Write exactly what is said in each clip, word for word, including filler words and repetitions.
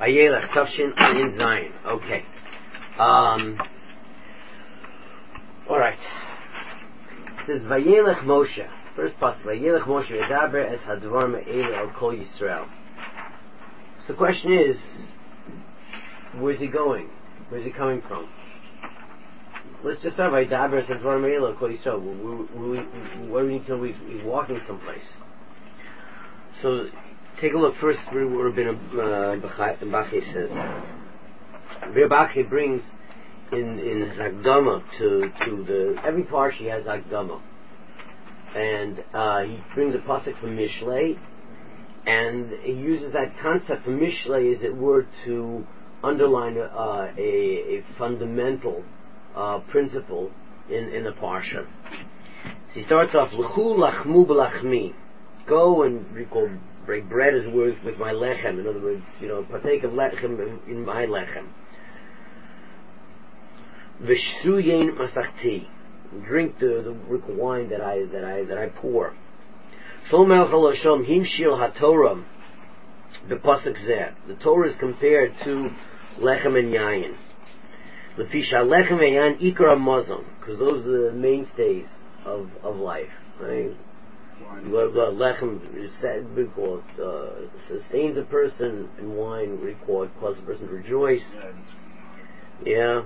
Vayelech Tafshin Ayin Zayin. Okay. Um. All right. It says Vayelech Moshe. First pasuk. Vayelech Moshe Yedaber es Hadvar Me'ele Al Kol Yisrael. So the question is, where's he going? Where's he coming from? Let's just start by Daber es Hadvar Me'ele Al Kol Yisrael. What do we need to know? He's walking someplace. So take a look first. What Rabbeinu Bachai says. Rabbeinu Bachai brings in in his Akdama to to the every parsha has Akdama, and uh, he brings a pasuk from Mishlei, and he uses that concept from Mishlei, as it were, to underline uh, a, a fundamental uh, principle in in the parsha. So he starts off L'chu lachmu b'lachmi. Go and recall, break bread as words with my lechem. In other words, you know, partake of lechem in my lechem. V'shru yein masachti. Drink the, the wine that I that I that I pour. Shlomo Melech HaLashon himshil haTorah. The pasuk zeh. The Torah is compared to lechem and yayin. L'fisha lechem and yayin ikar hamazon, because those are the mainstays of of life, right? Lechem is said, we call it, uh, sustains a person, and wine, we call it, causes a person to rejoice. Yeah.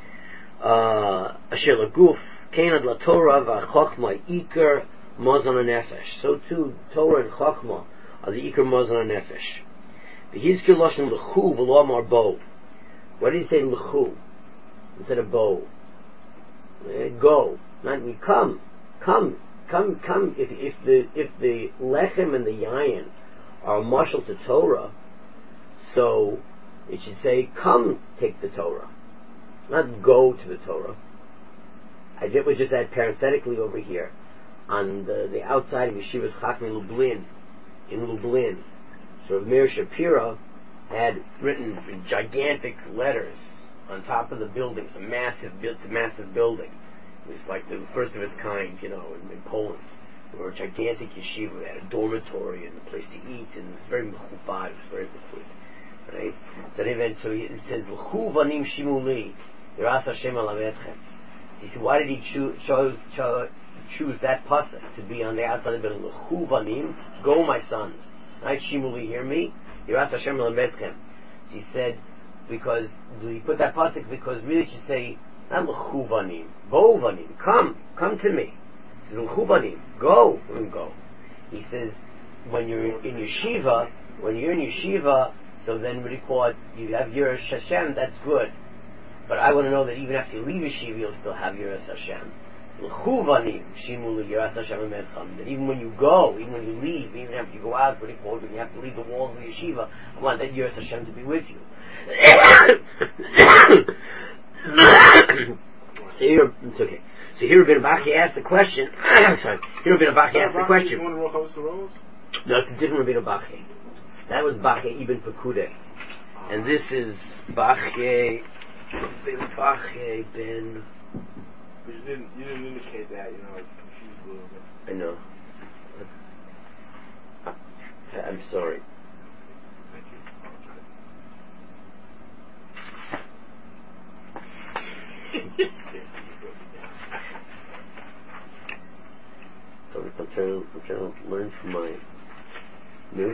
Asher laguf, kenad la Torah v'chochma ikar mazon hanefesh. So too, Torah and chochma are the ikar mazon hanefesh. V'hizkir loshen l'chu v'lo amar bo. Why did he say l'chu instead of bo? Go, not you come, come. Come, come! If if the if the lechem and the yayin are marshal to Torah, so it should say, "Come, take the Torah," not "Go to the Torah." I did we just add parenthetically over here on the, the outside of Yeshiva's Chachmei Lublin in Lublin. So Meir Shapiro had written in gigantic letters on top of the building. It's a massive, it's a massive building. It was like the first of its kind, you know, in, in Poland. There were a gigantic yeshiva. They had a dormitory and a place to eat, and it was very mechubad. It was very mechubad, right? So anyway, so he, it says, "L'chu vanim shimuli, yiras Hashem alavetchem." So he said, why did he choose, choose, choose that pasuk to be on the outside of the building? L'chu vanim, go my sons. Right? Shimuli, hear me. Yiras Hashem alavetchem. So he said, because he put that pasuk because really it should say, not l'chu vanim, bo vanim, come, come to me. He says, l'chu vanim, go, go. He says, when you're in yeshiva, when you're in yeshiva, so then what do you call it, you have Yiras Hashem, that's good. But I want to know that even after you leave yeshiva, you'll still have Yiras Hashem. L'chu vanim, shimulu Yiras Hashem emescham. That even when you go, even when you leave, even after you go out, what do you call it, when you have to leave the walls of the yeshiva, I want that Yiras Hashem to be with you. So here, it's okay. So here, Rabbeinu Bachai asked the question. Sorry, here Rabbeinu Bachai asked the question. That's a different Rabbeinu Bachai. That was Bachai Ibn Pekudei, and this is Bachai Rabbeinu Bachai Ben. But you didn't, you didn't indicate that, you know, like confused a little bit. I know. I'm sorry. Thank you. So I'm trying, to, I'm trying to learn from my new.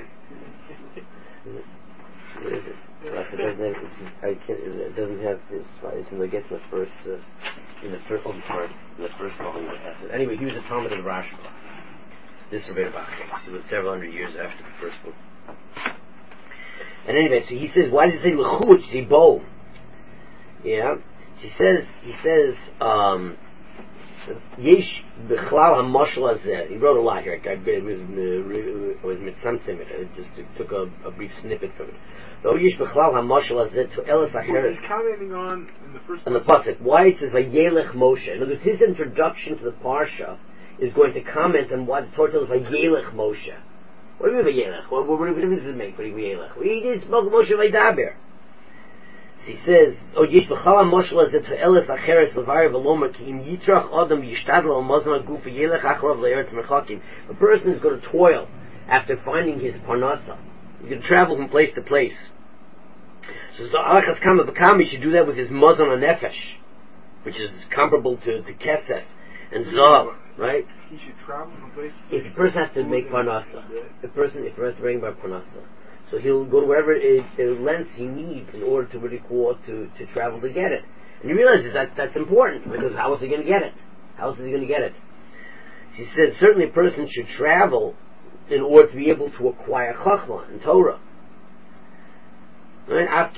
What is it? Like it doesn't have. It's just, I can't. It doesn't have this. Right? It's when they get to the first. Uh, in the first. Oh, sorry. In the first volume of the Anyway, he was a Talmud of the Rashba. This Rabbeinu Bachai. He lived several hundred years after the first book. And anyway, so he says, why does it say l'chu? It's a bow. Yeah. He says, he says, um, Yesh b'chlal hamashal hazeh. He wrote a lot here. It was it was mitzamtzim. It just it took a, a brief snippet from it. So Yesh b'chlal hamashal hazeh to elas acheres. He's commenting on in the first. On the pasuk. Why it says Vayelech Moshe. In other words, his introduction to the parsha is going to comment on what the Torah tells Vayelech Moshe. What do you mean Vayelech? What, what, what does it make? What do you mean Vayelech? He just spoke Moshe Vaydaber. He says, "Oh, yesh b'chala moshel azet ve'eles acheres levar v'lomer ki im yitrach adam yishtadel al mazon aguf v'yelech achrav le'eretz merchakim." A person is going to toil after finding his parnasa. He's going to travel from place to place. So the Alachas Kama B'Kama should do that with his Mazon HaNefesh, which is comparable to, to Kesef and Zav, right? He should travel from place to If place. a person has to make Parnasa, a person, if he has to bring by Parnasa, so he'll go to wherever it, it lengths he needs in order to really go to, to travel to get it. And he realizes that that's important, because how is he going to get it? How else is he going to get it? He says certainly a person should travel in order to be able to acquire Chachma and Torah. Right? A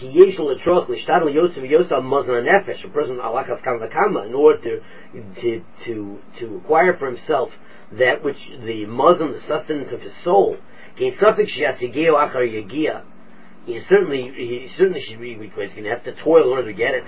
person alachas kama kama in order to, to to to acquire for himself that which the Muslim, the sustenance of his soul. He certainly he certainly should be, because he's going to have to toil in order to get it.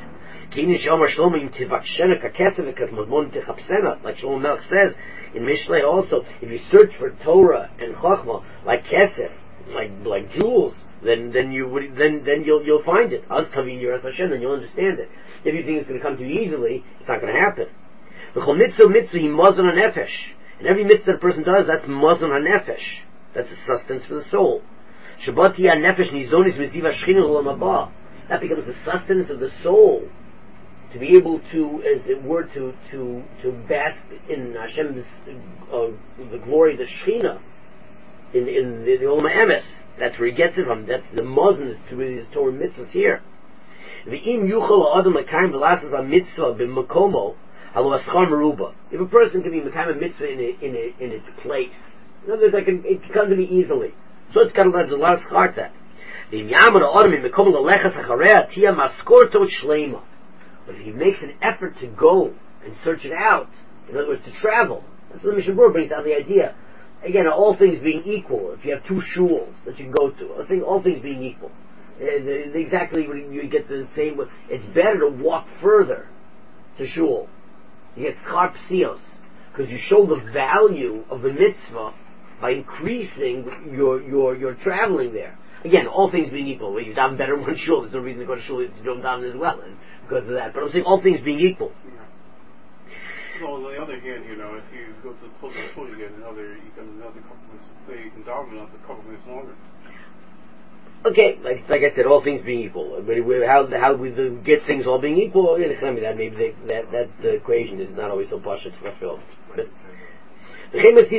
Like Shlomo Melech says in Mishlei also, if you search for Torah and Chachma like kesef, like like jewels, then then you would then then you'll you'll find it. Az tavin yiras Hashem, then you'll understand it. If you think it's going to come to you easily, it's not going to happen. V'chol mitzvah mitzvah he mazon hanefesh, and every mitzvah that a person does, that's mazon hanefesh. That's a sustenance for the soul. Shabbat hanefesh nizonis miziva shchina l'olam haba. That becomes the sustenance of the soul, to be able to, as it were, to to to bask in Hashem's uh, the glory of the Shechina, in in the, the Olam Emes. That's where he gets it from. That's the Muslims to his Torah mitzvahs here. V'im yuchal adam l'kaim v'lasas a mitzvah b'makomo halo aschar meruba. If a person can be mekayim a mitzvah in a, in a, in its place, in other words, I can, it can come to me easily. So it's got a lot of schar to that. V'im yamad adam b'makomo l'lechas achareya tia maskorto shleima. But if he makes an effort to go and search it out, in other words, to travel, that's what the Mishnah Berurah brings down the idea. Again, all things being equal, if you have two shuls that you can go to, I think all things being equal, uh, the, the, exactly when you get the same, it's better to walk further to shul. You get schar psios, because you show the value of the mitzvah by increasing your your your traveling there. Again, all things being equal, well, you daven better in one shul, there's no reason to go to shul to don't daven as well, and because of that. But I'm saying all things being equal. So on the other hand, you know, if you go to the closest school, you get another, you get another couple minutes, so you can daven another couple minutes longer. Okay, like like I said, all things being equal. But we, how how we do get things all being equal? Yeah, that maybe they, that that uh, equation is not always so partial to fulfill. We find that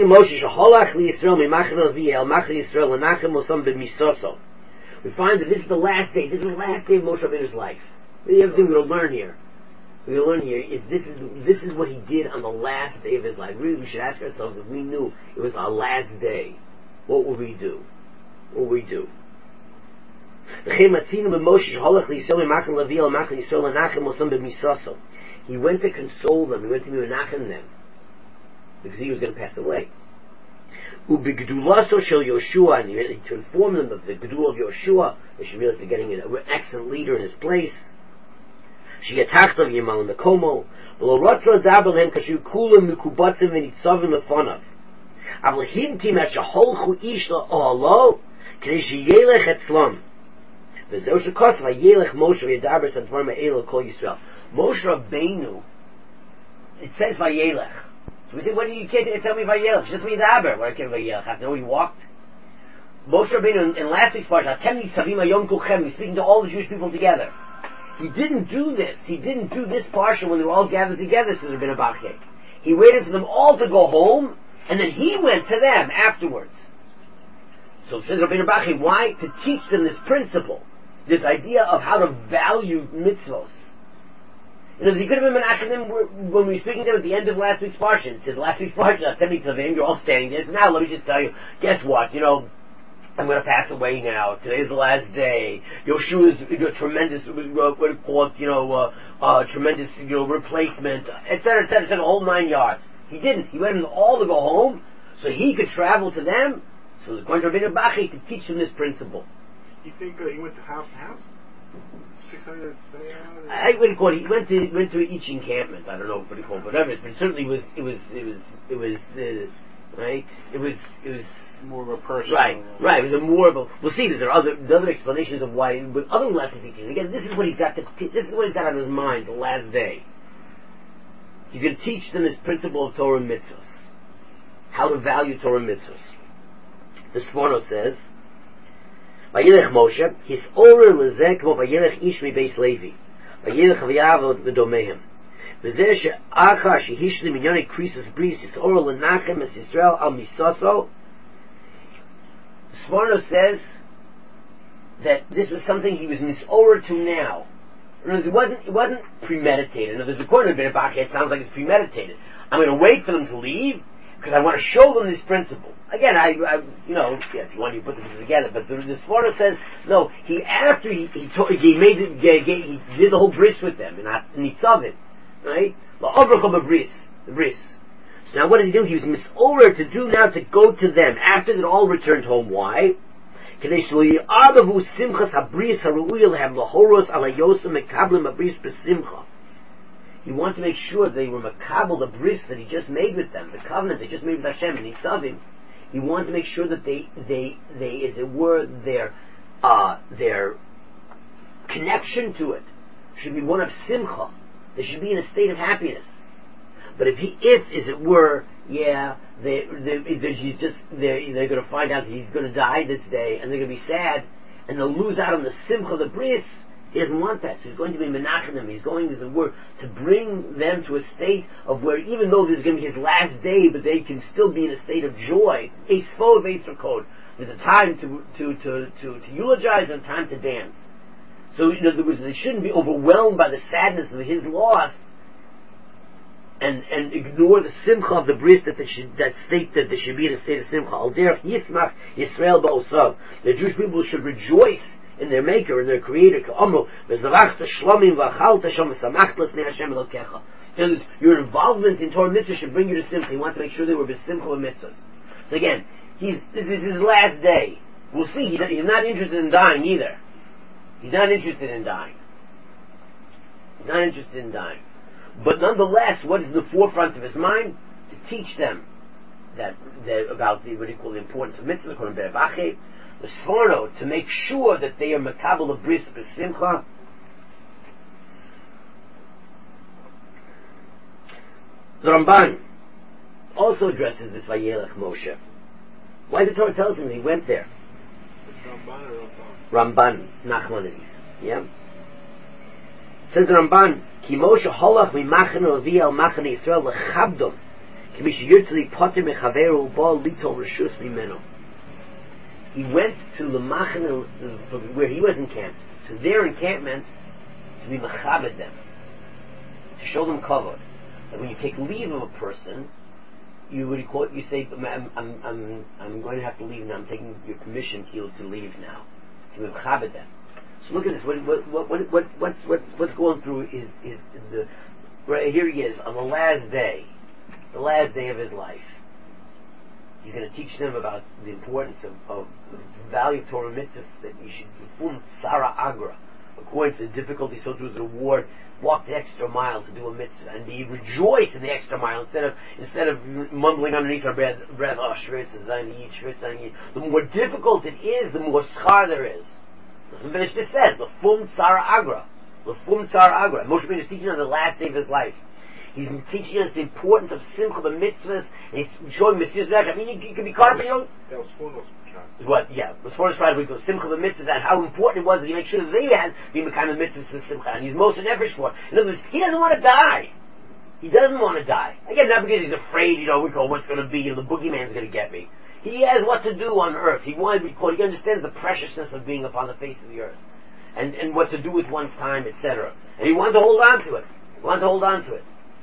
this is the last day. This is the last day of Moshe Rabbeinu's life. Everything we're going to learn here, we're going to learn here is this is this is what he did on the last day of his life. Really, we should ask ourselves, if we knew it was our last day, what would we do? What would we do? He went to console them. He went to menachem them, because he was going to pass away. And to inform them of the Gedul of Yoshua, they should realize they're getting an excellent leader in his place. He didn't Moshe Rabbeinu, it says Vayelech. So we say, what do you can't tell me Vayelech? Just me Daber. What I can't Vayelech? I have to know he walked. Moshe Rabbeinu in, in last week's part, he's speaking to all the Jewish people together. He didn't do this. He didn't do this parsha when they were all gathered together, says Rabbeinu Bachye. He waited for them all to go home, and then he went to them afterwards. So says Rabbeinu Bachye, why? To teach them this principle, this idea of how to value mitzvos. You know, he could have been menachem them when we were speaking to them at the end of last week's parsha. It says last week's parsha, you're all standing there. So now let me just tell you, guess what? You know, I'm going to pass away now. Today's the last day. Yoshua is a tremendous, what do you call it, you know, uh, uh, tremendous, you know, replacement, et cetera, et cetera, et cetera, all nine yards. He didn't. He wanted them all to go home so he could travel to them. So according to Rabbeinu Bachye, could teach them this principle. You think uh, he went to house to house? I wouldn't call it. He went to went to each encampment. I don't know what he called it, whatever it is, but it certainly was. It was. It was. It was. Uh, right. It was. It was more of a person. Right. Right. It was a more of a. We'll see that there are other the other explanations of why. But other lessons teaching. Again, this is what he's got. To, this is what he's got on his mind. The last day. He's going to teach them this principle of Torah and mitzvahs. How to value Torah and mitzvahs. The Sforno says. Vayilech Moshe, his orer lezeh kmo vayilech ish mi beis Levi. Vayilech v'yavod v'domehem. V'zeh she'acha shehishli minyonei krisis bris his orer lenachem es Yisrael al misoso. Sforno says that this was something he was misorer to now. In other words, it wasn't, it wasn't premeditated. In other words, according to Bnei Bachya, it sounds like it's premeditated. I'm going to wait for them to leave because I want to show them this principle. Again, I, I you know, yeah, if you want, you put them together. But the, the Sforno says no. He after he he, told, he made it, he, he did the whole bris with them in Nitzavim, right? The Avracham bris, the bris. So now, what did he do? He was misorer to do now to go to them after they all returned home. Why? He wanted to make sure they were makabel the bris that he just made with them, the covenant they just made with Hashem and Nitzavim. He wanted to make sure that they, they, they, as it were, their, uh, their connection to it should be one of simcha. They should be in a state of happiness. But if he, if, as it were, yeah, they, they, they he's just, they're, they're going to find out that he's going to die this day, and they're going to be sad, and they'll lose out on the simcha of the bris. He doesn't want that, so he's going to be menachem them. He's going, as it were, to bring them to a state of where, even though this is going to be his last day, but they can still be in a state of joy. A svod v'ester code. There's a time to to, to, to to eulogize and a time to dance. So, in other words, they shouldn't be overwhelmed by the sadness of his loss, and and ignore the simcha of the bris that they should, that state that they should be in a state of simcha. Al derech yismach Yisrael ba'osav. The Jewish people should rejoice in their Maker, in their Creator. Your involvement in Torah mitzvah should bring you to simcha. He wants to make sure they were b'simcha mitzvahs. So again, he's, this is his last day. We'll see. He, he's not interested in dying either. He's not interested in dying. He's not interested in dying. But nonetheless, what is the forefront of his mind? To teach them that, that about the what you call the importance of mitzvahs, according to Bnei Bachya. The Sforno, to make sure that they are makabel of bris b'simcha. The Ramban also addresses this Vayelech Moshe. Why does the Torah tell us that he went there? Ramban or Ramban, Nachmanides. Yeah? Says the Ramban, Ki Moshe holach mimachan Levi al machan Yisrael lechabdom, ki mish yirtzli poter mechaveru u'bal litol reshus mimeno. He went to the Machan, where he was encamped, to their encampment, to be mechabed them, to show them kavod. And when you take leave of a person, you would call it, you say, I'm, I'm, I'm, I'm going to have to leave now. I'm taking your permission, Kil, to leave now, to be mechabed them. So look at this. What, what, what, what, what, what's, what's, what's going through his, his, the right here he is on the last day, the last day of his life. He's going to teach them about the importance of, of the value of Torah mitzvahs, that you should perform Tzara Agra, according to the difficulty, so to the reward. Walk the extra mile to do a mitzvah, and be rejoice in the extra mile instead of instead of mumbling underneath our breath, breath oh, shvitz, zayin yid, shvitz, zayin yid. The more difficult it is, the more schar there is. The Mishnah says, the fum Tzara Agra, the fum Tzara Agra. Moshe Rabbeinu is teaching on the last day of his life. He's teaching us the importance of simcha, the mitzvahs, and he's showing Messias back. I mean, you, you can be caught up in your own... That was Sforno's child. What, yeah. The Sforno's tried to simcha, the mitzvahs, and how important it was that he make sure that they had the kind of mitzvahs to simcha, and he's most an nefesh for it. In other words, he doesn't want to die. He doesn't want to die. Again, not because he's afraid, you know, we call what's going to be, you know, the boogeyman's going to get me. He has what to do on earth. He wanted to be caught. He understands the preciousness of being upon the face of the earth, and, and what to do with one's time, et cetera. And he wanted to hold on to it. He wanted to hold on to it.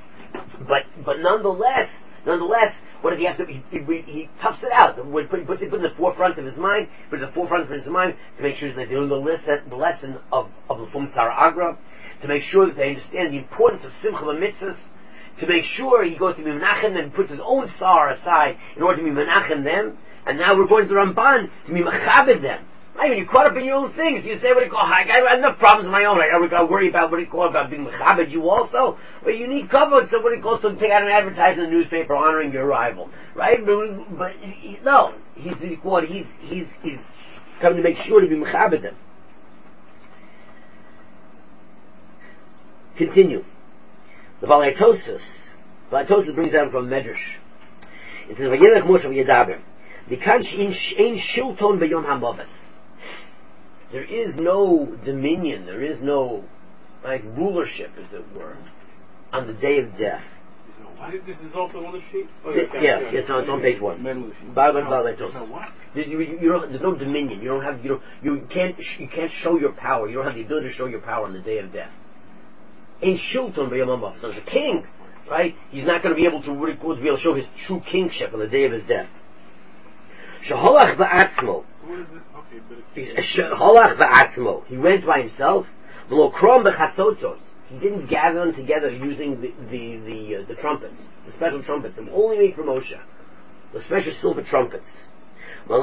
But but nonetheless, nonetheless, what does he have to? He, he, he toughs it out. He puts it in the forefront of his mind. Puts it in the forefront of his mind to make sure that they learn the lesson, the lesson of of the Fum Tzara Agra, to make sure that they understand the importance of Simcha Mitzvahs, to make sure he goes to be Menachem and puts his own tsar aside in order to be Menachem them. And now we're going to Ramban to be Mechabed them. I mean, you're caught up in your own things. You say, what do you call, I have enough problems of my own. I gotta worry about, what do you call, about being mechabed you also. Well, you need cover, so what do you call, so take out an advertisement in the newspaper honoring your arrival. Right? But, but no. He's, what, he's, he's, he's coming to make sure to be mechabed them. Continue. The Valaitosis. Valaitosis brings down from Medrash. It says, Vayelech Moshe v'yedaber. V'kan she'in shilton b'yom ha'moves. there is no dominion, there is no like rulership, as it were, on the day of death. This is also on the sheet? Oh, yeah, okay. yeah, yeah, it's on, it's on page one. Bhagavad Gita. No, what? You, you, you don't, there's no dominion. You don't have. You don't. You can't. You can't show your power. You don't have the ability to show your power on the day of death. In Shilton b'yamamav. So as a king, right? He's not going to be able to, to be able to show his true kingship on the day of his death. Shaholach va'atzmo. What is it? Okay, but it's... Shaholach va'atzmo. He went by himself. V'lo krom b'chatzotos. He didn't gather them together using the the the, uh, the trumpets, the special trumpets. They were only made for Moshe, the special silver trumpets. They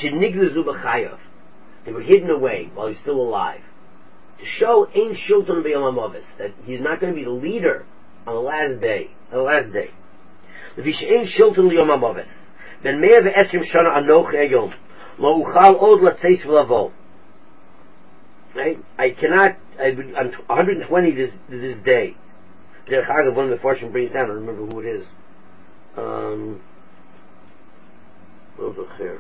were hidden away while he's still alive, to show ein shilton b'yom hamavis, that he's not going to be the leader on the last day. On the last day, v'vish ein shilton b'yom hamavis. Ben mea ve'etzim shana anochi hayom lo uchal od latzeis v'lavo. Right? I cannot. I, on one hundred twenty this this day. Derech Agav, one of the fortune brings down. I don't remember who it is. Um, over here.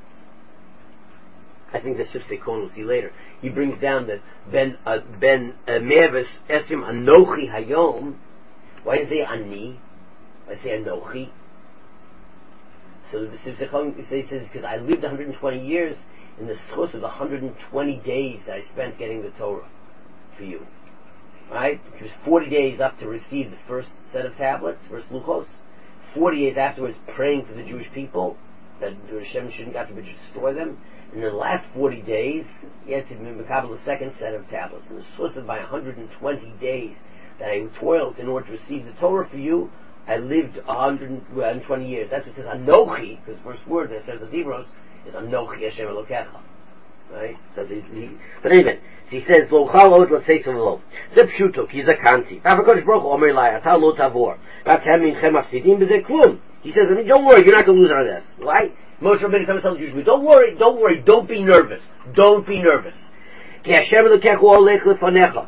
I think the Sifsei Kohen we'll see later. He brings down that Ben uh, Ben Me'avis Esim Anochi Hayom. Why does it say Ani? Why does it say Anochi? So the Sifsei Kohen says because I lived one hundred twenty years. In the schus of the one hundred twenty days that I spent getting the Torah for you. Right? It was forty days up to receive the first set of tablets, first luchos. forty days afterwards praying for the Jewish people that Hashem shouldn't have to destroy them. And then the last forty days, he had to mekabel the second set of tablets. And the schus of my one hundred twenty days that I toiled in order to receive the Torah for you, I lived one hundred twenty years. That's what it says Anochi, because the first word that says the Dibros is Anochi Hashem Elokecha, right? So he, he, but anyway, so he says Lo Chalot Let's say some lo. Zeb Shutok. He's a kanti. Avakosh Baruch Omer Lai Atal Lo Tavor. Batem Inchem Afsidim B'Zeh Klum. He says, I mean, don't worry, you're not going to lose on this. Why? Moshe Rabbeinu comes to tell the Jews, don't worry, don't worry, don't be nervous, don't be nervous. Ki Hashem Elokecha Olech Lefanecha.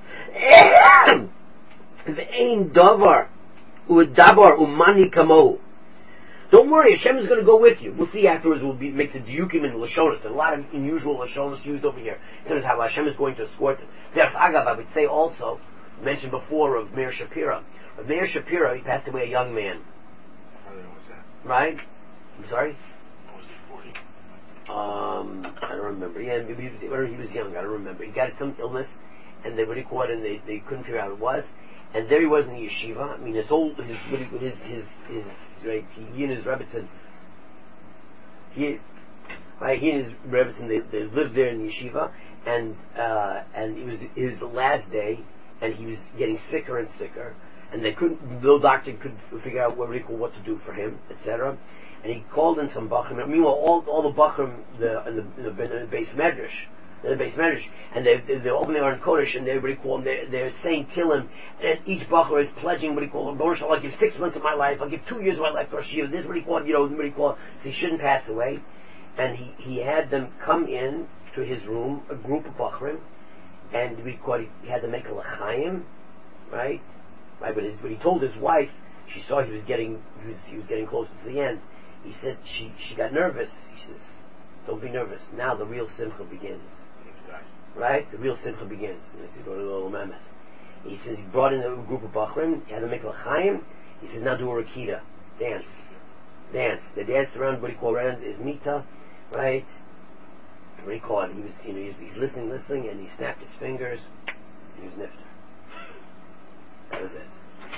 Ve'ein Davar U'Davar U'Mani Kamohu. Don't worry, Hashem is going to go with you. We'll see afterwards. We'll be, make the diukim and lashonis. A lot of unusual lashonis used over here. In terms of how Hashem is going to escort them. Derech Agav, I would say also, mentioned before of Meir Shapira. Of Meir Shapira, he passed away a young man. How do you know what's that? Right? I'm sorry? What was he, forty? Um, I don't remember. Yeah, maybe he was, or he was young. I don't remember. He got some illness, and they really caught, and they, they couldn't figure out what it was. And there he was in the yeshiva. I mean, his whole his his his his, his right. He and his Rebbetzin. He, right. He and his Rebbetzin. They, they lived there in the yeshiva, and uh, and it was his last day, and he was getting sicker and sicker, and they couldn't. No doctor could figure out what what to do for him, et cetera. And he called in some bachrim. Meanwhile, all all the bachrim the in the, in the, in the base medrash. The base medrash, and they they open their own kodesh, and everybody call them. They're, they're saying Tilim, and each bacher is pledging what he called him. I'll give six months of my life. I'll give two years of my life for a shiur. This is what he called, you know, what he called. So he shouldn't pass away, and he, he had them come in to his room, a group of bachrim, and we called, he had to make a l'chaim, right? Right, but his, but he told his wife, she saw he was getting he was he was getting closer to the end. He said she she got nervous. He says, "Don't be nervous. Now the real simcha begins." Right? The real simcha begins. He says he brought in a group of bachrim, he had to make l'chaim. He says, now do a rakita. Dance. Dance. They danced around what he called around his mita, right? What do you call it? He was, you know, he's, he's listening, listening, and he snapped his fingers, and he was nifter. That was it.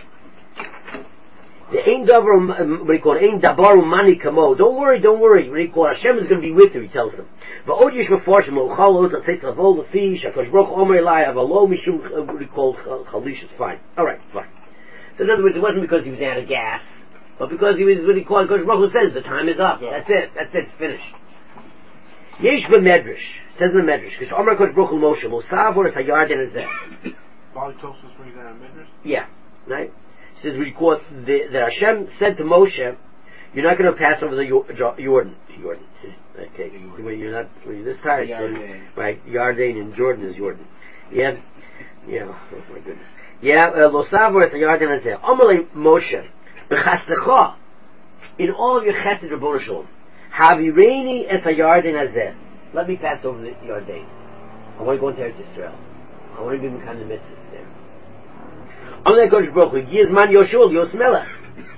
The ain davar, what do you call it? Ain davar umani kamo. Don't worry, don't worry. What do you call it? Hashem is going to be with you, he tells them. V'od yish meforshim lo chalot l'tzeitz lavol lefi shakadosh baruch hu omer elai avalo mishum what do you call chalish. It's fine. All right, fine. So in other words, it wasn't because he was out of gas, but because he was what do you call it? Kadosh baruch hu says the time is up. That's it. That's it. It's finished. Yesh b'medrash. It says in the medrash because omer kadosh baruch hu Moshe lo savor es hayarden ezeh. Bali Tosfos brings that in Midrash? Yeah, right. It says we quote the, that Hashem said to Moshe, "You're not going to pass over the Jordan." Jordan. Okay, when you're not when you're this tired, so, right? Yarden and Jordan is Jordan. Yeah, yeah. Oh my goodness. Yeah, lo savor es hayarden ezeh. Amalei Moshe, b'chastecha, in all of your chesed Rabbonu Shalom, havireini et hayarden ezeh. Let me pass over the Yarden. I want to go into Eretz Yisrael. I want to be Mekan the mitzvahs there. Amalei Kodesh Baruch Hu, Giz Man Yoshua Yos Melech.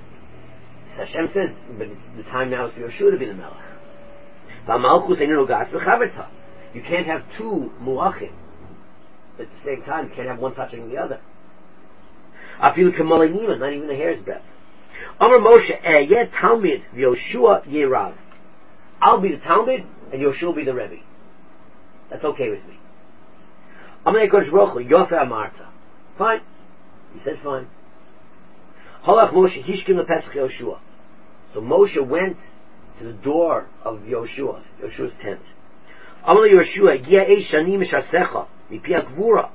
So Hashem says, but the time now is for Yoshua to be the Melech. V'amalchus einu nogas b'chaverta. You can't have two Muachim at the same time. You can't have one touching the other. Afilu Kamalei Nima, not even a hair's breadth. Amar Moshe, eh, yeh Talmid, Yoshua yeh Rav. I'll be the Talmid, and Yoshua will be the Rebbe. That's okay with me. Amalei Kodesh Baruch Hu, Yofe Amarta. Fine. He said fine. Halach Moshe, Hishkin LePesach Yoshua. So Moshe went to the door of Yoshua, Yoshua's tent. Amalei Yoshua, Gia Eish Shani Mishasecha, Mipi HaGvura.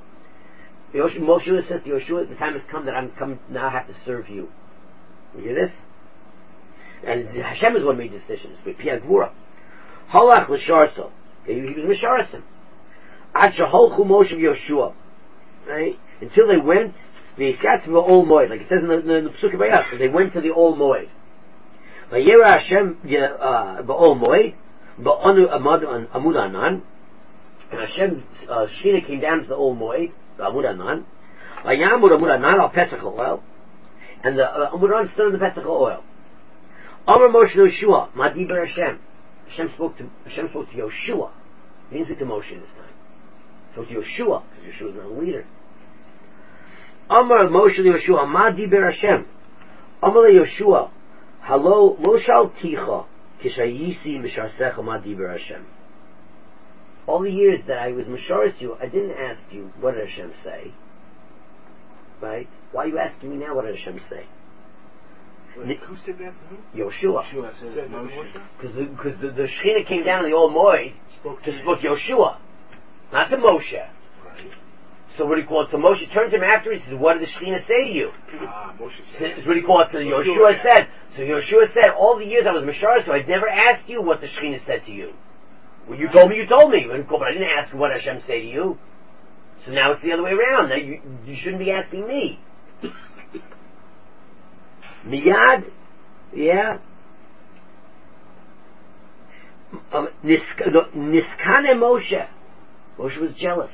Moshe says to Yoshua, the time has come that I'm come now I have to serve you. You hear this? And Hashem is what made the decisions. Mipi HaGvura. Halach L'Sharso. He was Misharasim. Ad Shaholchu Moshe Yoshua. Right? Until they went, they sat to the Ol Moed, like it says in the, in the Pesukei Bayas, they went to the Ol Moed. Vayera Hashem ba'Ol Moed, ba'Anu Amud Anan, and Hashem uh, Shechina came down to the Ol Moed, Amud Anan. Vayamud Amud Anan al Pesach oil, and the uh, Amud Anan stood on the Pesach oil. Amar Moshe Yoshua, Madiber Hashem. Hashem spoke to Hashem spoke to Yoshua. He didn't speak to Moshe this time. He spoke to Yoshua because Yoshua is not a leader. Amar Moshe Yoshua, Madiber Hashem. Amar Yoshua, Hello, lo shal ticha kishayisi misharsecha Madiber Hashem. All the years that I was misharis you, I didn't ask you what did Hashem say. Right? Why are you asking me now what did Hashem say? Wait, who said that to who? Yoshua. Yoshua said that to Moshe? Because the, cause the, the Shechina came down in the Old Moed to spoke Yoshua, not to Moshe. Right. So what do you call it? So Moshe turned to him afterwards and said, what did the Shechina say to you? Ah, Moshe So, said. what do you call it? So Yoshua yeah. said, so Yoshua said, all the years I was Mishar, so I'd never asked you what the Shechina said to you. Well, you told me, you told me, but I didn't ask what Hashem say to you. So now it's the other way around. Now you, you shouldn't be asking me. Miyad, yeah. Um, Niskane Moshe. Moshe was jealous.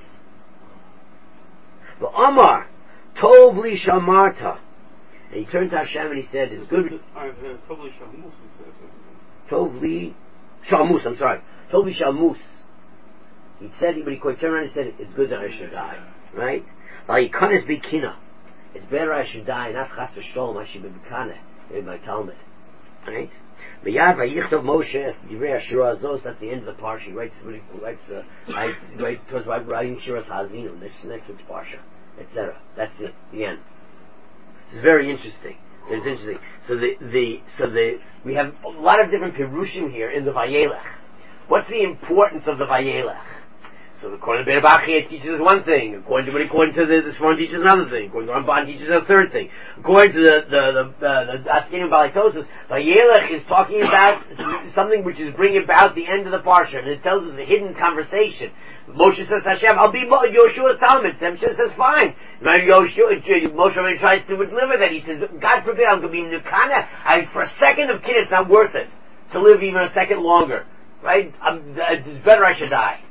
But Omar, Tov li shamarta. And he turned to Hashem and he said, it's good. I've heard Tov li Shalmus, he says. Tov li Shalmus, I'm sorry. Tov li Shalmus. He said, but he turned around and said, it's good that I should die. Right? Vayikanes bikina. It's better I should die, not chas v'sholom, I should be bikane in my Talmud. Right? Miyad vayichtav Moshe es divrei Shiras Zos. That's the end of the parsha. He writes, he writes, uh, right, right, because I'm writing Shiras Hazinu next next week's parsha, et cetera. That's the the end. This is very interesting. So it's interesting. So the the so the we have a lot of different pirushim here in the Vayelech. What's the importance of the Vayelech? So according to Be'er it teaches us one thing. According to according to the, the Sforno teaches another thing. According to Ramban teaches a third thing. According to the the the, uh, the Askenim Balitosis, Vayelech is talking about something which is bringing about the end of the parsha, and it tells us a hidden conversation. Moshe says to Hashem, "I'll be Yoshua's Talmud." Hashem says, "Fine." Yoshua, Moshe tries to deliver that. He says, "God forbid, I'm going to be Nukana. I for a second of kid, it's not worth it to live even a second longer. Right? I'm, it's better I should die."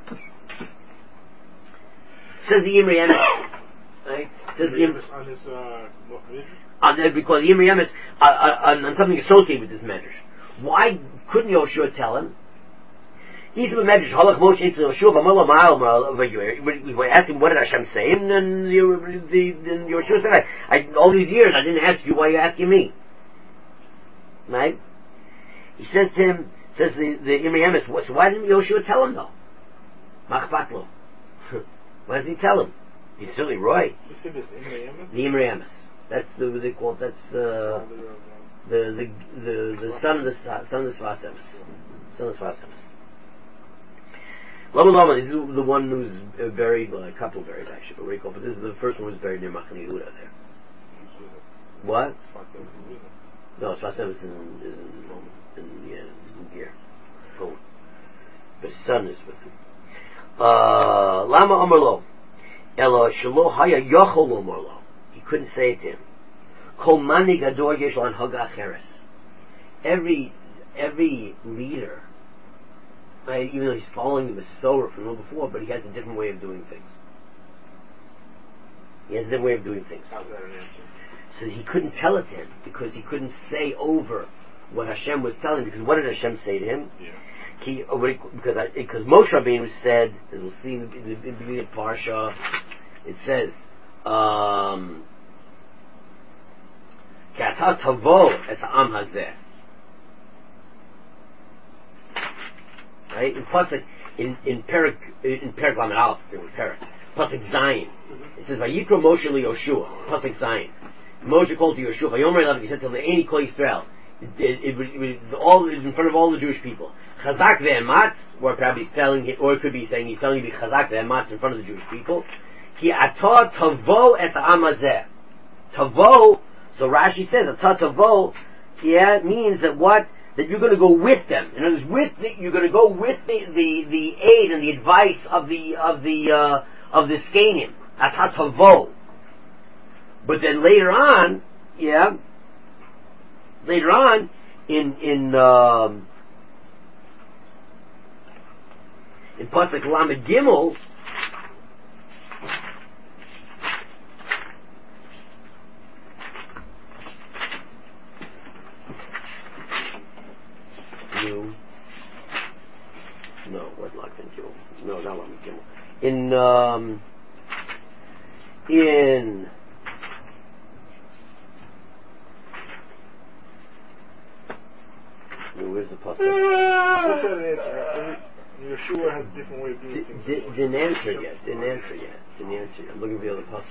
Says the Imri Emes, right? Says the Imri on his uh, on the, because the Imri Emes uh, uh, on, on something associated with this medrash. Why couldn't Yoshua tell him? He's the medrash halach Moshe into Yoshua v'amar ma'al. We asked him what did Hashem say, and then the, the, the Yoshua said, I, I, "All these years I didn't ask you. Why are you asking me?" Right? He says to him, says the the Imri Emes, so why didn't Yoshua tell him though? Machpatlo. Why did he tell him? He's silly, Roy. You said this Imri Emes? The Imri Emes. That's the what they call it. That's uh, the the the the son of the son of the Sfas Emes. Son of the Sfas Emes. Lama Lama. This is the one who's buried. Well, a couple buried actually, but very cool. But this is the first one who's buried near Machane Yehuda there. What? No, Sfas Emes is in is in, in yeah in gear. Oh, but his son is with him. Uh, Lama Amarlo, Elo Shelo Haya Yochol Amarlo. He couldn't say it to him. Kol Mani Gador Yeshlan Hagacheres. Every every leader right? Even though he's following the Masorah from the before, but he has a different way of doing things. He has a different way of doing things. How's that an answer? So he couldn't tell it to him because he couldn't say over what Hashem was telling him. Because what did Hashem say to him? Yeah. He, because I, because Moshe Rabbeinu said, as we'll see in the, in the beginning of Parsha, it says, um, "K'ata tavo es ha'am hazeh." Right? In Pasuk, in in Perak, in Perak Lamed Aleph, in Perak, Pasuk Zayin, it says, "Vayikra Moshe liYoshua." Pasuk Zayin. Moshe called to Yoshua. Vayomer elav, he said to the Any Kol Yisrael. It, it, it, it, all in front of all the Jewish people. Chazak ve'ematz, or probably he's telling, or it could be saying he's telling you to be chazak ve'ematz in front of the Jewish people. Ki atah tavo es ha'am hazeh. Tavo, so Rashi says, atah tavo, yeah, it means that what? That you're going to go with them. In other words, with the, you're going to go with the, the, the aid and the advice of the, of the, uh, of the Skanim. Atah tavo. But then later on, yeah, later on, in, in, um, in Pasuk Lamed Gimel, you, no, what Lamed Gimel? No, not Lamed Gimel. In, um, in, where's the Pasuk? What's that an answer? Yeshua has a different way of doing D- things. d- didn't answer yet. Didn't answer yet. Didn't answer yet. I'm looking for the other puzzle.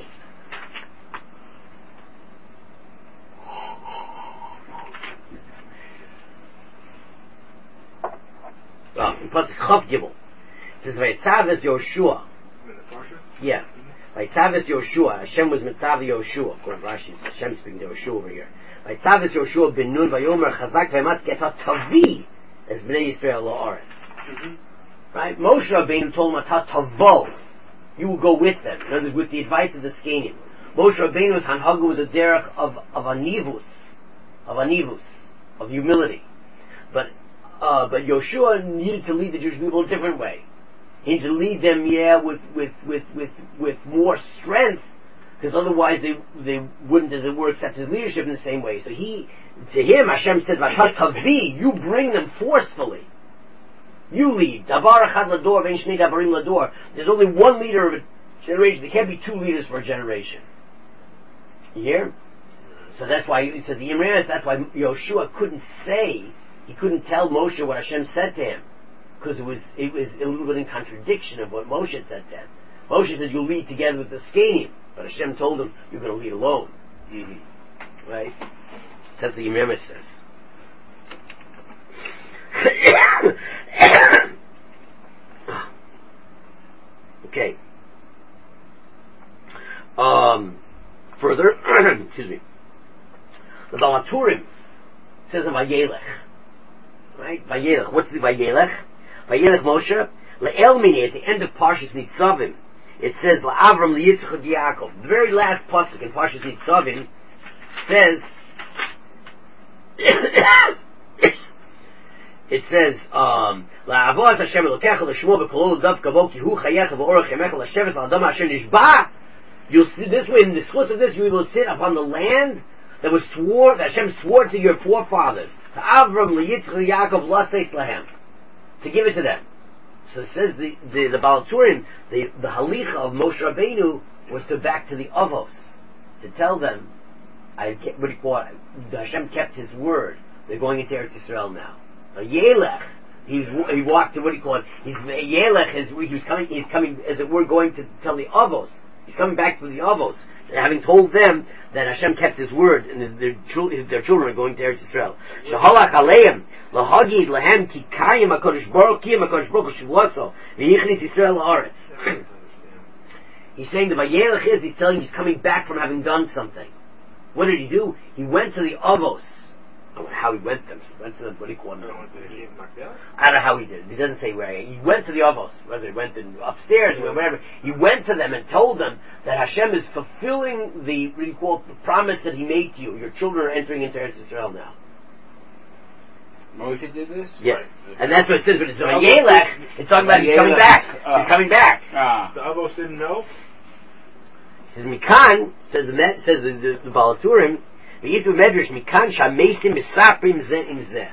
Oh, in Pasuk Chav Gimel. It says, "Vayitzav es Yoshua." Yeah. Vayitzav es Yoshua. Hashem was mitzav Yoshua. According to Rashi, Hashem speaking to Yoshua over here. Vayitzav es Yoshua ben Nun vayomer chazak v'ematz geta tavi es bnei Yisrael la'aretz. Right? Moshe Rabbeinu told him, "Atah tavo." You will go with them. In other words, with the advice of the Skanim. Moshe Rabbeinu's hanhaga was a derech of of anivus, of anivus, of humility. But uh, but Yoshua needed to lead the Jewish people a different way. He needed to lead them, yeah, with with with with, with more strength, because otherwise they they wouldn't, as it were, accept his leadership in the same way. So he, to him, Hashem said, "Atah tavi." You bring them forcefully. You lead. Dabar echad lador ve'en shnei dabarim lador. There's only one leader of a generation. There can't be two leaders for a generation. You hear? So that's why it says the Imran. That's why Yoshua couldn't say, he couldn't tell Moshe what Hashem said to him, because it was it was a little bit in contradiction of what Moshe said to him. Moshe said, "You'll lead together with the Skanim," but Hashem told him, "You're going to lead alone." Mm-hmm. Right? That's the Imam says. Okay. Um, further, excuse me. The Balaturim says of Vayelech. Right? Vayelech. What's the Vayelech? Vayelech Moshe. Le'el mini, at the end of Parshas Nitzavim, it says, La'avram li'yitzchak Yaakov. The very last pasuk in Parshas Nitzavim says, it says, um, La'avot Hashem Elokecha l'shmo v'kolol dav kavo ki hu chayecha v'orach yemecha l'shevet v'adam Hashem nishba. You'll see this way, in the source of this, you will sit upon the land that was swore, that Hashem swore to your forefathers, to Avram, Yitzchak, Yaakov, Laseis Lahem, to give it to them. So it says the the, the Balaturim, the the halicha of Moshe Rabbeinu was to back to the Avos, to tell them, I what do you call it? Hashem kept His word. They're going into Eretz Yisrael now. A Yelech, he's he walked to what do you call it? He's Yelech is he was coming. He's coming as it were going to tell the Avos. He's coming back to the Avos, having told them that Hashem kept His word and their, their children are going to Eretz Yisrael. Shahalach aleim lahagid lahem ki kayim hakadosh baruch ki hakadosh baruch shvuaso v'yichnis Yisrael la'aretz. He's saying that Vayelech is he's telling he's coming back from having done something. What did he do? He went to the Avos. I don't know how he went to them. He went to them. What do you call them? I don't know how he did it. He doesn't say where. He went to the Avos, whether he went in upstairs or wherever. He went to them and told them that Hashem is fulfilling the, what do you call it, the promise that He made to you. Your children are entering into Eretz Yisrael now. Moshe did this? Yes. Right. And that's what it says when it's on The Yelech, it's talking about he's coming Yelech, back. uh, He's coming back. Ah. The Avos didn't know? It says Mikan, says the Met, says the, the, the Balaturim, the Yisrael Medrash, Mikan Shamesim Misaprim Zeh Im Zeh.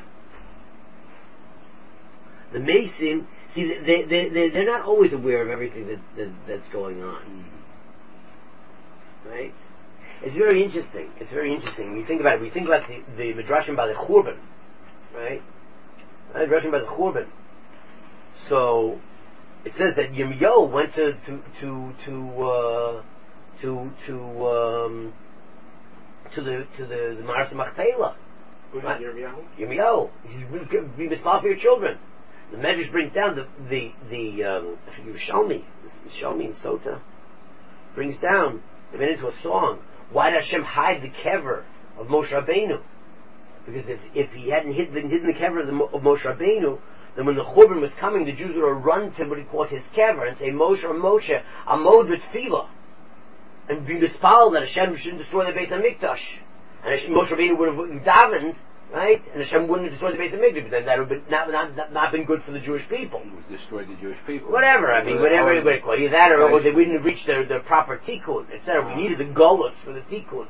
The Mason, see, they, they, they, they're not always aware of everything that, that that's going on. Mm-hmm. Right? It's very interesting. It's very interesting. When you think about it, we think about the, the Midrashim by the Churban, right? Right? Midrashim by the Churban. So, it says that Yirmiyahu went to, to, to, to, uh, to, to, um, to the, to the, the Maras Machpelah. Who's Right. Yirmiyahu? Yirmiyahu. He says, be mismah for your children. The Medrash brings down the, the, the, um, I think it was Shalmi, Shalmi and Sota, brings down, they went into a song, why did Hashem hide the kever of Moshe Rabbeinu? Because if, if he hadn't hidden, hidden the kever of, the, of Moshe Rabbeinu, then when the Churban was coming, the Jews would have run to what he called his kever and say, Moshe or Moshe, Amod v'tfilah, and be mispal that Hashem shouldn't destroy the Beis HaMikdash. And Hashem, Moshe Rabbeinu would have davened, right? And Hashem wouldn't have destroyed the Beis HaMikdash, but then that would have been not, not, not, not been good for the Jewish people. It was destroyed the Jewish people. Whatever, I mean, whatever you want to call it. Either that or, or they wouldn't have reached their, their proper tikkun, et cetera. We needed the golus for the tikkun.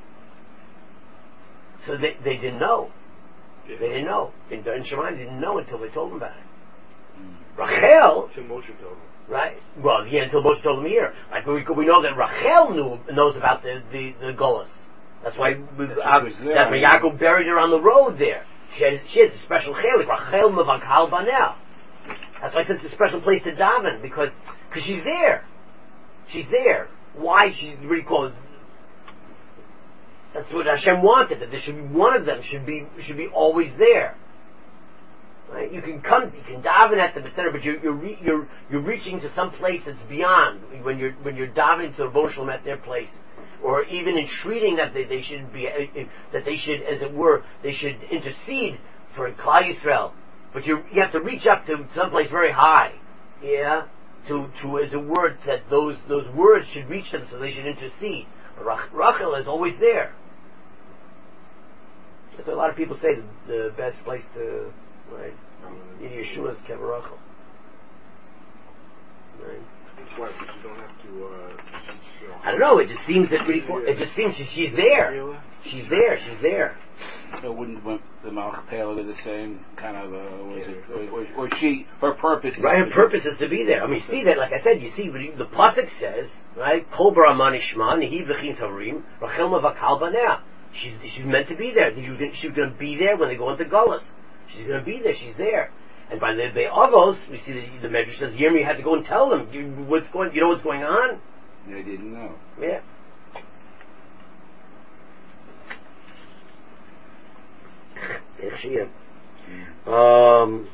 So they, they didn't know. Yeah. They didn't know. In, in Shemaim, they didn't know until they told them about it. Mm. Rachel, Till Moshe told him. right? Well, yeah, until Moshe told them here. Like we, we know that Rachel knew knows about the the, the golus. That's why we, That's uh, what was there, that's why I mean. Yaakov buried her on the road there. She has, she has a special chelik. Rachel mevakal banel. That's why it's a special place to daven because because she's there. She's there. Why she's really called. That's what Hashem wanted. That there should be one of them should be should be always there. Right? You can come, you can daven at them, et cetera. But you're you're, re, you're you're reaching to some place that's beyond when you're when you're davening to the Rebbeinu Shalom at their place, or even entreating that they, they should be uh, that they should, as it were, they should intercede for Klal Yisrael. But you you have to reach up to some place very high, yeah, to to as it were that those those words should reach them so they should intercede. But Rach, Rachel is always there. That's what a lot of people say the, the best place to. Right. In Yeshua's Kever Rachel. Right. That's why you don't have to. Uh, teach, uh, I don't know. It just seems that really. It just seems she, she's there. She's there. She's there. So wouldn't want the Machpelah be the same kind of? Uh, was it, or, or, or she? Her purpose. Right. Her purpose is to be there. I mean, you see that. Like I said, you see the pasuk says, right? Kol B'Ramani Shma Nehi V'Chin Tarim Rachel Mavakal Baneh. She's she's meant to be there. She's going to be there when they go into Gullus. She's going to be there. She's there. And by the the Avos, we see that the Medrash says Yirmi had to go and tell them you, what's going. You know what's going on. They didn't know. Yeah. Um.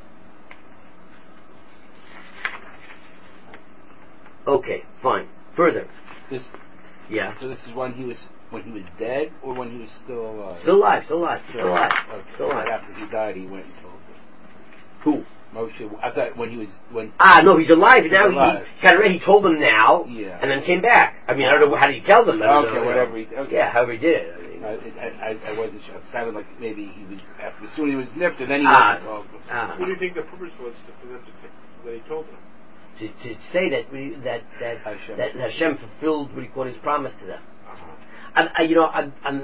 Okay. Fine. Further. This. Yeah. So this is when he was when he was dead, or when he was still alive. Still alive. Still alive. Still alive. Okay. Still alive. Right after he died, he went and told them. Who? Moshe. I thought when he was when. Ah, no, he's alive now. He's alive. He kind of he told them now, Yeah. and then came back. I mean, I don't know how did he tell them. I don't Okay, know, whatever You know. he- okay. Yeah, however he did it. I mean, I, I, I, I wasn't sure. It sounded like maybe he was after soon he was nipped, and then he Ah. went and told them. ah, What do you think the purpose was to, for them to pick, that he told them? to, to say that we, that that Hashem. that Hashem fulfilled what he called his promise to them. Uh-huh. And I, you know, I'm, I'm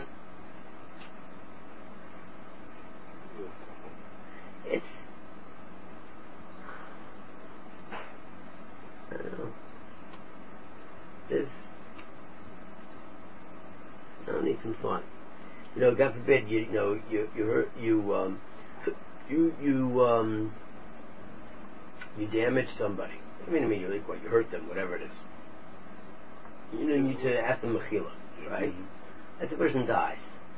it's. I don't know. There's. I'll need some thought. You know, God forbid, you, you know, you you hurt you um, you you um, you damage somebody. I mean, immediately, what you hurt them, whatever it is. You know, you need to ask them mechila, right? That the person dies.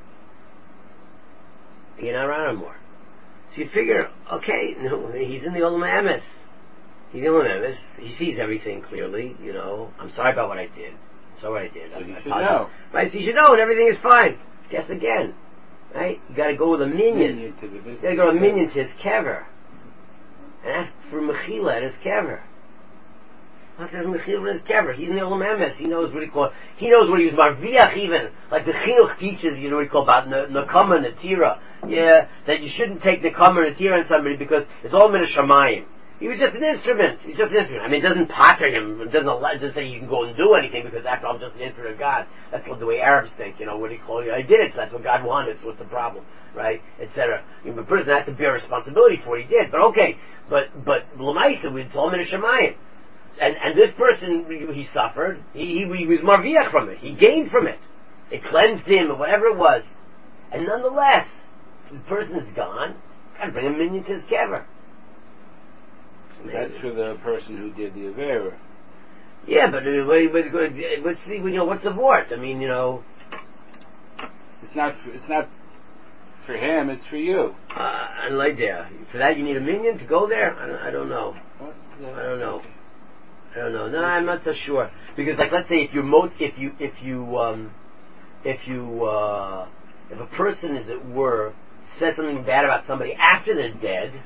You're not around anymore. So you figure, okay, no, he's in the Olam Emes. He's in the Olam Emes. He sees everything clearly. You know, I'm sorry about what I did. I'm sorry what I did. So I, he I should apologize. know. Right? So you should know, and everything is fine. Guess again, right? You got to go with a minion. Minion to the You got to go with a minion to his kever and ask for mechila at his kever. He's in his kever. He's in the Olam Emes. He knows what he called. He knows what he was marviach even. Like the chinuch teaches, you know what he called about nekama netira. Yeah, that you shouldn't take nekama netira on somebody because it's all min shamayim. He was just an instrument. He's just an instrument. I mean, it doesn't patter him. It doesn't, it doesn't say you can go and do anything because after all, I'm just an instrument of God. That's what the way Arabs think. You know, what do you call it? I did it, so that's what God wanted. So what's the problem, right? Etc. I mean, the person has to bear responsibility for what he did. But okay, but but l'maisa we told him in Shemayim, and and this person he suffered. He he, he was marviach from it. He gained from it. It cleansed him or whatever it was, and nonetheless, the person is gone. Got to bring a minion to his kever. That's for the person who did the avera. Yeah, but uh, wait, wait, wait, let's see. You know, what's the word? I mean, you know, it's not. For, it's not for him. It's for you. Uh, and like there, for that you need a minion to go there. I don't, I don't know. What? Yeah. I don't know. I don't know. No, I'm not so sure because, like, let's say if you're most, if you, if you, um, if you, uh, if a person, as it were, said something bad about somebody after they're dead.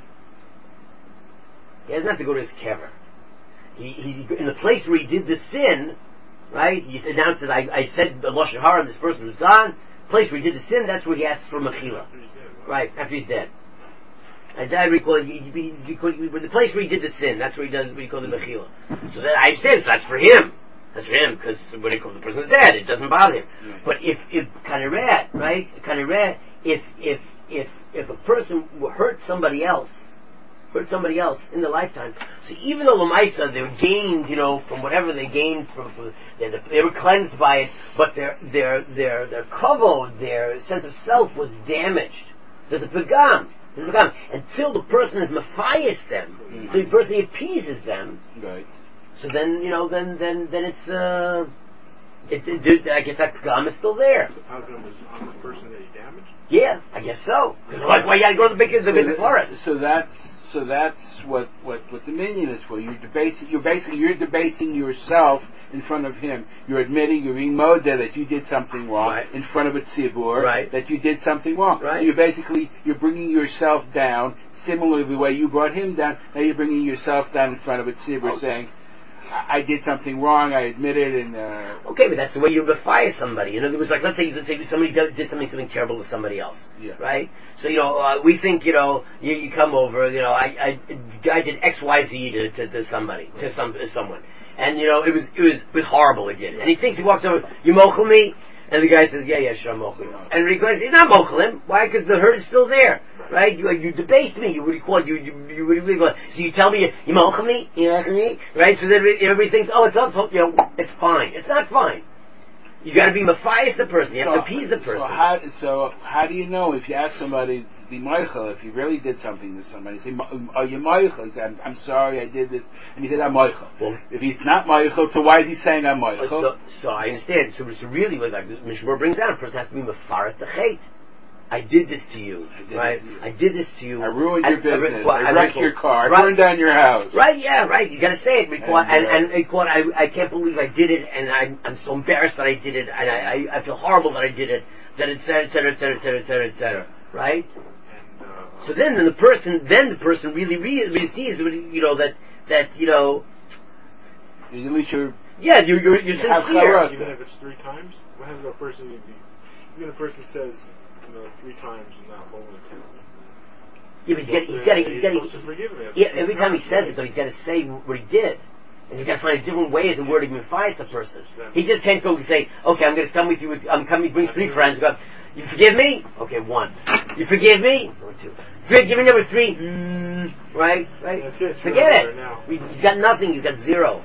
He doesn't have to go to his kever. He, he, in the place where he did the sin, right? He announced that I, I said the lashon hara, this person was gone. The place where he did the sin, that's where he asks for mechila, right? After he's dead. I, I recall he, he, he, he, the place where he did the sin, that's where he does what he called the mechila. So that I understand. So that's for him. That's for him because when he called the person's dead, it doesn't bother him. Yeah. But if if kanireh, right? Kanireh, if if if if a person hurt somebody else. hurt somebody else in their lifetime. So even though Lamaisa, they were gained, you know, from whatever they gained from, from they, they were cleansed by it, but their their their their kavod, their sense of self was damaged. There's a pagam. There's a pagam. Until the person is mafias them, mm-hmm. so the person appeases them. Right. So then, you know, then then then it's uh it, it, I guess that pagam is still there. The pagam is on the person that he damaged? Yeah, I guess so. Like, why you gotta go to the big the big so forest? So that's So that's what, what, what the minion is for. You're debasing, you're basically, you're debasing yourself in front of him. You're admitting, you're being modeh that you did something wrong right. in front of a tzibur, right. that you did something wrong. Right. So you're basically, you're bringing yourself down, similarly the way you brought him down, now you're bringing yourself down in front of a tzibur okay. saying, I did something wrong, I admit it, and... Uh, okay, but that's the way you fire somebody. In other words, like, let's say, let's say somebody did, did something something terrible to somebody else, yeah. right? So, you know, uh, we think, you know, you, you come over, you know, I, I, I did X, Y, Z to, to, to somebody, to some, to someone. And, you know, it was, it was, it was horrible again. And he thinks, he walks over, you mochel me? And the guy says, yeah, yeah, sure, I'm mochel him. And he goes, he's not mochel him. Why? Because the hurt is still there. Right? You, you debased me. You, what do you call it? You, you, you, what do you call it? So you tell me, you, you mochel me? You mochel me? Right? So then everybody thinks, oh, it's not, you know, it's fine. It's not fine. You gotta be mafias the person. You have so, to appease the person. So how, so how do you know if you ask somebody to be moichel, if you really did something to somebody, say, are you moichel? He said, I'm, I'm sorry, I did this. And he said, I'm moichel. Well, if he's not moichel, so why is he saying I'm moichel? So, so I understand. So it's really, like Mishmur brings down, a person has to be mafaret the chait. I did this to you, I right? You. I did this to you. I ruined your I, business. I, I, I wrecked your car. Right. I burned down your house. Right? Yeah, right. You got to say it. Because, and and, uh, and, and I, I can't believe I did it, and I'm I'm so embarrassed that I did it, and I, I, I feel horrible that I did it. That et cetera, et cetera, et cetera, et cetera, et cetera, et cetera. Right? And, uh, so then, then the person, then the person really, really, really sees, you know, that that you know. At least you're. Yeah, you're you're, you're you sincere. Even if it's three times, what happens if a person, even a person says, you know, three times and not more than ten? Yeah, but he's got, he's got, to, he's got, he's supposed to forgive him. Yeah, every time he says it, though, he's got to say what he did, and he's got to find a different way as a word to mafias the person. He just can't go and say, "Okay, I'm going to come with you. With, I'm coming. Bring three friends. Go, you forgive me? Okay, one. You forgive me? Number two. Forgive me, number three. Mm, right, right. That's it. Forget it. Right now. He's got nothing. He's got zero.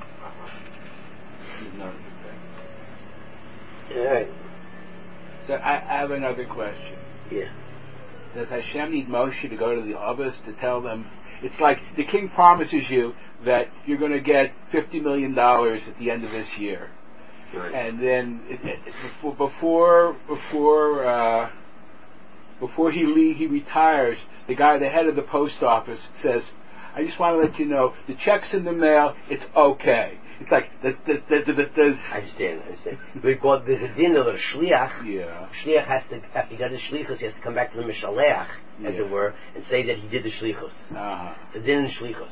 All right. So I, I have another question. Yeah. Does Hashem need Moshe to go to the others to tell them? It's like the king promises you that you're going to get fifty million dollars at the end of this year, right. and then it, it, before before before, uh, before he leave, he retires. The guy, the head of the post office, says, "I just want to let you know the check's in the mail. It's okay." It's like there's, there's, there's, there's I understand. I understand. Because there's a din of a shliach. Yeah. Shliach has to, after he does the shlichus, he has to come back to the mishaleach, as yeah. it were, and say that he did the shlichus. Uh-huh. It's a din in shlichus.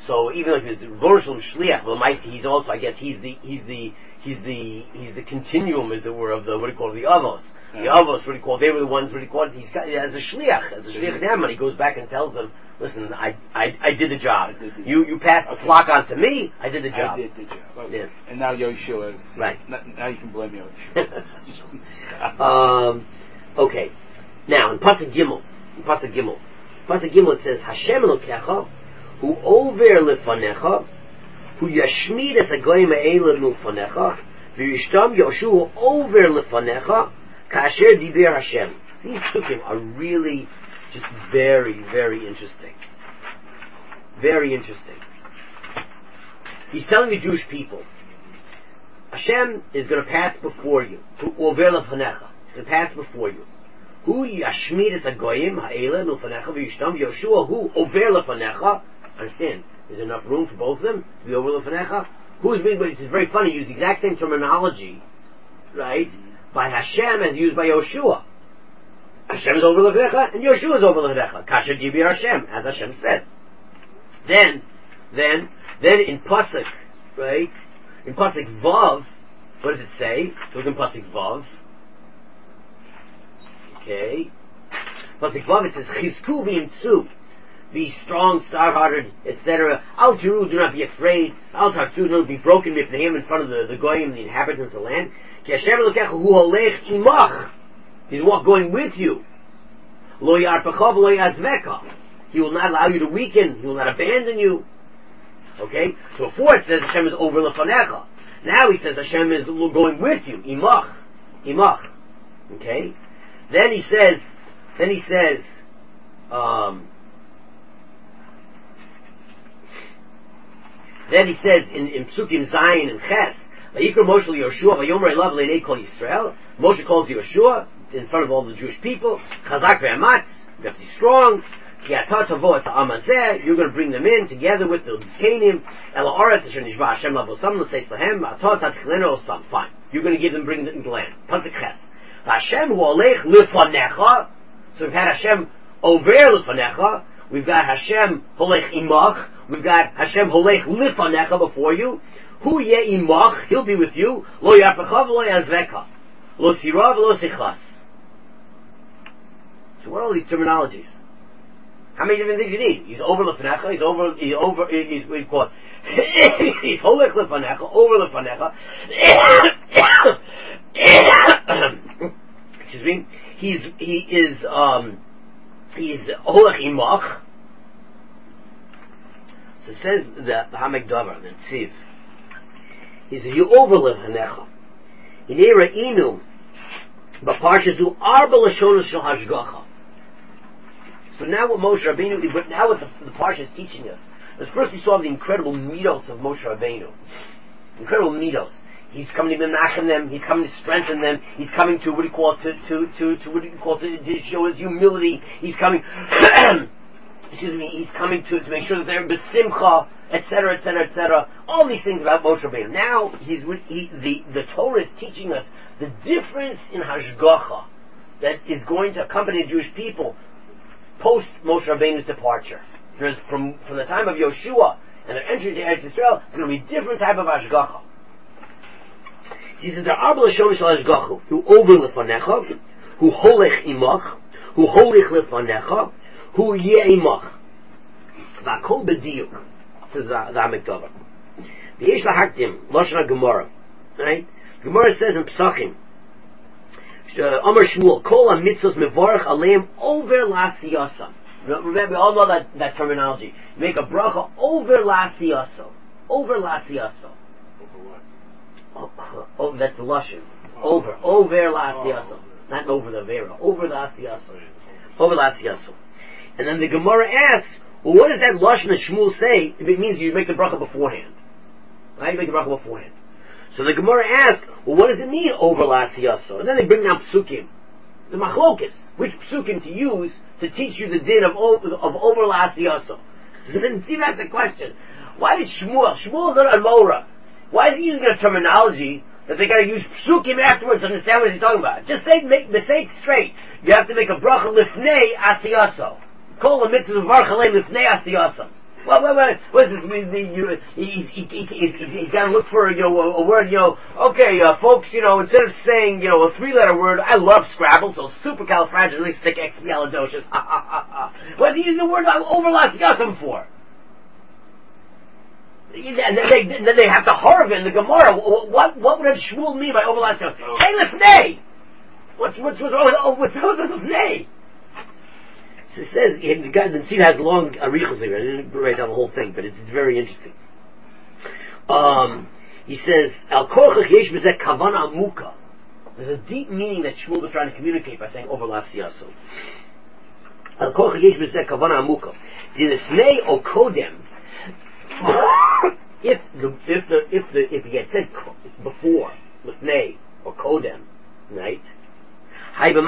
So even though he was the Roshel Shliach, well, he's also, I guess, he's the he's the he's the he's the continuum, as it were, of the what do you call it, the Avos. Yeah. The Avos, what do you call? They were the ones, what do you call it? He's got as a Shliach, as a Shliach Naaman. He goes back and tells them, "Listen, I I, I did the job. Did the you you passed okay. the flock on to me. I did the job. I did the job. Okay. Yeah. And now Yoshua is right. Now you can blame Yoshua. um, okay. Now in Pasuk Gimel, in Pasuk Gimel, Pasuk Gimel it says Hashem Elokecha hu over lefanecha hu yashmid es hagoyim ha'elah milfanecha v'yishtam Yoshua over lefanecha kasher diber Hashem. These psukim are really just very, very interesting. Very interesting. He's telling the Jewish people, Hashem is going to pass before you. Over lefanecha. He's going to pass before you. Hu yashmid es hagoyim ha'elah milfanecha v'yishtam Yoshua hu over lefanecha. Understand? There's enough room for both of them to be over lefanecha. Who's being? It's very funny. Use the exact same terminology, right? By Hashem as used by Yoshua. Hashem is over lefanecha and Yoshua is over lefanecha. Kasher dibir Hashem, as Hashem said. Then, then, then in Pasuk, right? In Pasuk Vav, what does it say? Look in Pasuk Vav. Okay. Pasuk Vav it says Chizku v'imtzu. Be strong, star-hearted, et cetera. Al tiru, do not be afraid. Al tartu, do not be broken mipneim in front of the, the goyim, the inhabitants of the land. Ki Hashem Elokecha hu holech imach. He's walk going with you. Lo yarpecha v'lo yazveka. He will not allow you to weaken. He will not abandon you. Okay? So before it says Hashem is over lefanecha. Now he says Hashem is going with you. Imach. Imach. Okay? Then he says, then he says, um, Then he says in, in Psukim Zayin and Ches, Vayikra Moshe Yoshua Vayomer Elav Leinei Kol Yisrael. Moshe calls Yoshua in front of all the Jewish people. Chazak ve'amatz, you have to be strong. Ki atah tavo es ha'am hazeh, you're going to bring them in together with the Zkanim. Ela Oretz Asher Nishba Hashem Lavosam L'seis Lahem. Atah Tadchilenu Osam. Fine. You're going to give them, bring them into the land. Pasuk Ches. Hashem hu olech lefanecha. So we've had Hashem over lefanecha. We've got Hashem holech imach. We've got Hashem holech lifanecha before you. Hu ye imach, he'll be with you. Lo yarpecha v'lo yazveka. Lo sira v'lo sichas. So what are all these terminologies? How many different things you need? He's over lifanecha. He's over. He's over. He's what do you call it? He's holech lifanecha. Over lifanecha. Excuse me. He's he is um he's holech imach. So it says the Hamek Davar, the Tziv. He says, you overlive Hanecha. Hinei Re'inu, B'Parshazu Arba Lashonos Shel Hashgacha. So now what Moshe Rabbeinu, but now what the, the Parsha is teaching us, is first we saw the incredible midos of Moshe Rabbeinu. Incredible midos. He's coming to menachem them, he's coming to strengthen them, he's coming to, what do you call it, to, to, to, to what do you call it, to show his humility, he's coming, excuse me, he's coming to, to make sure that they're besimcha, et cetera, et cetera, et cetera. All these things about Moshe Rabbeinu. Now, he's he, the the Torah is teaching us the difference in hashgacha that is going to accompany the Jewish people post Moshe Rabbeinu's departure. Because from from the time of Yoshua and their entry to Eretz Yisrael, it's going to be a different type of hashgacha. He says there are b'lashonos shel hashgacha who over lefanecha, who holech imach, who holech lefanecha. Who ye imach? V'akol b'diyuk. Says the Hamek Davar. V'yesh lahaktim lashon Gemara. Right? Gemara says in Pesachim, Amar Shmuel, Kol hamitzvos mevorach aleim over la'asiyasam. Remember, we all know that, that terminology. You make a bracha over la'asiyasam. Over la'asiyasam. Over what? Oh, oh, that's the lashon. Over. Over la'asiyasam. Not over the vera. Over la'asiyasam. Over la'asiyasam. And then the Gemara asks, well, what does that lashon that Shmuel say if it means you make the bracha beforehand? Right? You make the bracha beforehand. So the Gemara asks, well, what does it mean over la'asiyaso? And then they bring down psukim. The machlokas. Which psukim to use to teach you the din of, of over la'asiyaso? So then see, that's the question. Why did Shmuel, Shmuel's an Amora, why is he using a terminology that they got to use psukim afterwards to understand what he's talking about? Just say, make, say it straight. You have to make a bracha lifnei asiyaso. Kol ha mitzvah varchalei lifnei asiyasam. Well, well, well, what is this? We, the, you, he, he, he, he's, he's got to look for, you know, a, a word, you know, okay, uh, folks, you know, instead of saying, you know, a three-letter word, I love Scrabble, so supercalifragilisticexpialidocious, ha, ha, ha, ha. What is he using the word overlasgatham for? And then they, then they have to horror in the Gemara. What, what would Shmuel mean by overlasgatham? Hey, lifnei! What's, what's, what's wrong with, oh, what's wrong with lifnei? It says, the guy, the Tzid has long arichos here. I didn't write down the whole thing, but it's, it's very interesting. Um, he says, Al korchach yesh b'zeh kavana amuka. There's a deep meaning that Shmuel was trying to communicate by saying over lasiyaso. Al korchach yesh b'zeh kavana amuka. Dinefnei o kodem. If the if the if the if he had said before lefnei or kodem, right? You could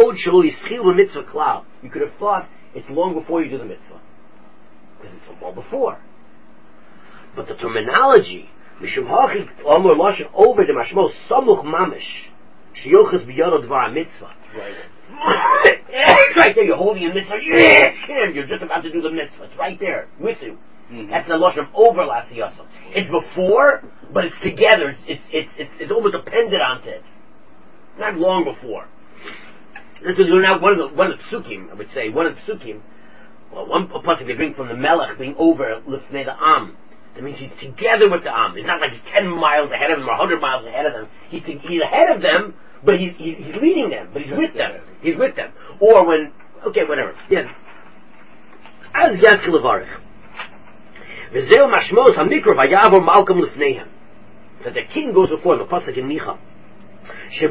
have thought it's long before you do the mitzvah. Because it's long before. But the terminology, Mishum Hachi Omer Lashon over the Mashmo Samuch Mamish Shiochas Biyado Dvar Mitzvah. Right. It's right there, you're holding a mitzvah, yeah, you're just about to do the mitzvah. It's right there, with you. Mm-hmm. That's the Lashon of over Lasiyasa. It's before, but it's together. It's it's it's, it's almost dependent on it. Not long before. Because we're now one of the one of the psukim, I would say, one of the psukim. Well, one pasuk they bring from the Melech being over lifnei the Am. That means he's together with the Am. He's not like he's ten miles ahead of them or a hundred miles ahead of them. He's to, he's ahead of them, but he's he's, he's leading them, but he's with them. He's with them. Or when okay, whatever. Yeah. As Yaskel Levarich. V'zeu mashmos hamikra vayavor malkam lifneihem. So the king goes before him, the pasuk in Micha. The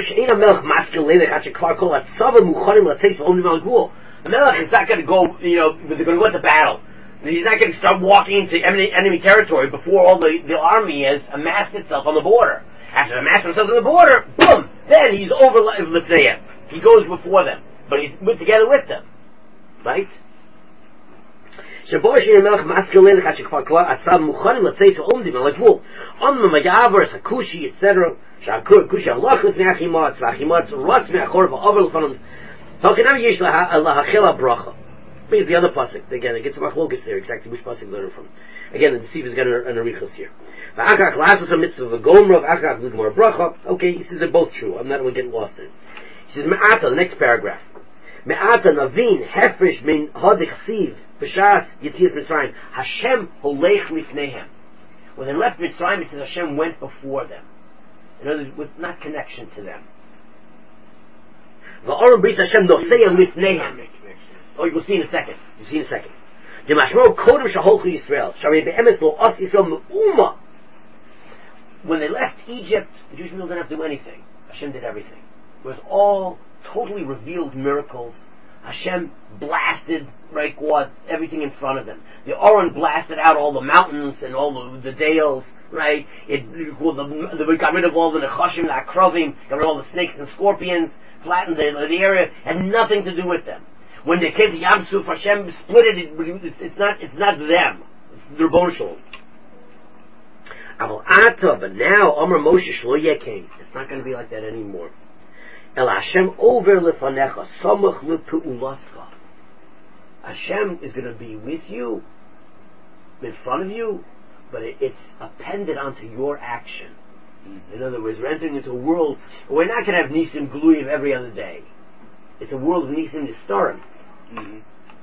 Melech is not going to go, you know, they're going to go into battle. He's not going to start walking into enemy, enemy territory before all the, the army has amassed itself on the border. After amassing themselves on the border, boom, then he's over Lifneihem. He goes before them, but he's with, together with them. Right? So the king means the other pasuk. Again, it gets machlokas there, exactly which pasuk learn from. Again, the Siv is getting an arichas here. Okay, he says they're both true. I'm not going to get lost in it. He says, Me'ata, the next paragraph. Me'ata navin hefresh min hadich siv b'shas yitzias Mitzrayim. Hashem holech lifnehem. When they left Mitzrayim, it says Hashem went before them. In other words, with not connection to them. Va'olam bris Hashem noseya lifnehem. Oh, you'll see in a second. You'll see in a second. The mashmor kodem shaholchu Yisrael. Sharei be'emes lo os Yisrael me'uma. When they left Egypt, the Jewish people didn't have to do anything. Hashem did everything. It was all totally revealed miracles. Hashem blasted, right, God, everything in front of them. The Oren blasted out all the mountains and all the, the dales, right? It, well, the, the, got rid of all the nechashim, the akrovim, got rid of all the snakes and scorpions, flattened the, the area, had nothing to do with them. When they came to Yam Suf, Hashem split it, it, it it's not it's not them. It's their Rebbeinu Shalom. But now, Omer Moshe Shlo Yekein. It's not going to be like that anymore. El Hashem over lefanecha, samach lepu'ulascha. Hashem is going to be with you, in front of you, but it, it's appended onto your action. Mm-hmm. In other words, we're entering into a world where we're not going to have Nisim Gluyim every other day. It's a world of Nisim Nistarim. Mm-hmm.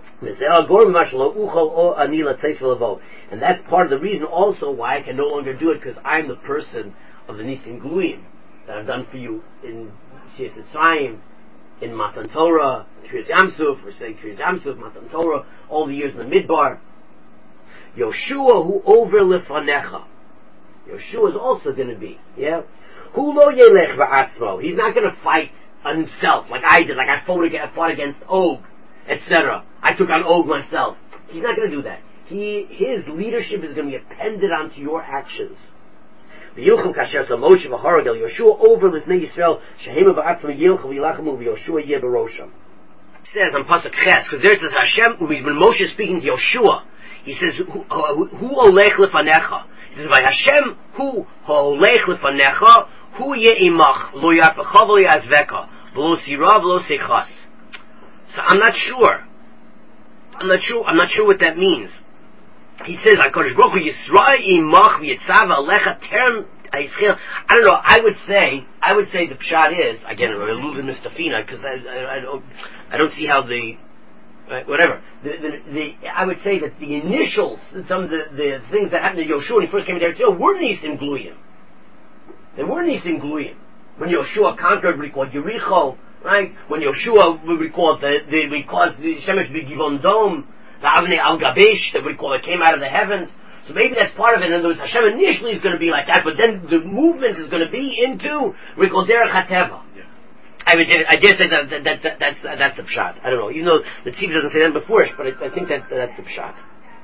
And that's part of the reason also why I can no longer do it, because I'm the person of the Nisim Gluyim that I've done for you in Shiyas Mitzrayim, in Matan Torah, Kriyas Yamsuf, we're saying Kriyas Yamsuf, Matan Torah, all the years in the Midbar. Yoshua who over lefanecha. Yoshua is also going to be, yeah? Hu lo yelech va'atzmo. He's not going to fight on himself like I did, like I fought against, fought against Og, et cetera. I took on Og myself. He's not going to do that. He, his leadership is going to be appended onto your actions. V'yilchum kasher so Moshe v'haragel Yoshua over lifnei Yisrael shehema v'atzma yilchum v'yilachamu v'Yoshua yeh b'rosham. He says on pasuk ches, because there it says Hashem, when Moshe is speaking to Yoshua, he says who olech lefanecha. He says by Hashem who olech lefanecha hu ye'imach lo yarpecha v'lo yazveka v'lo sira v'lo seichas. So I'm not sure. I'm not sure. I'm not sure what that means. he says, HaKadosh Baruch Hu Yisrael imach v'yitzav alecha terem ha'yischil. I don't know, I would say, I would say the pshat is, again, I'm a little bit mistafina, because I, I, I don't, I don't see how the, right, whatever, the, the, the, I would say that the initials, some of the, the things that happened to Yoshua when he first came into Eretz Yisrael were Nisim Gluyim. They were Nisim Gluyim. When Yoshua conquered, we called Yericho, right? When Yoshua, we called the, the, we called the Shemesh B'Givon Dom, the Avnei Al Gabesh, that we call it came out of the heavens. So maybe that's part of it. In other words, Hashem initially is going to be like that, but then the movement is going to be into we call Derech HaTeva. Yeah. I mean, I dare say that, that, that, that that's that's the pshat. I don't know. Even though the Tzvi doesn't say that before, but I, I think that that's the pshat.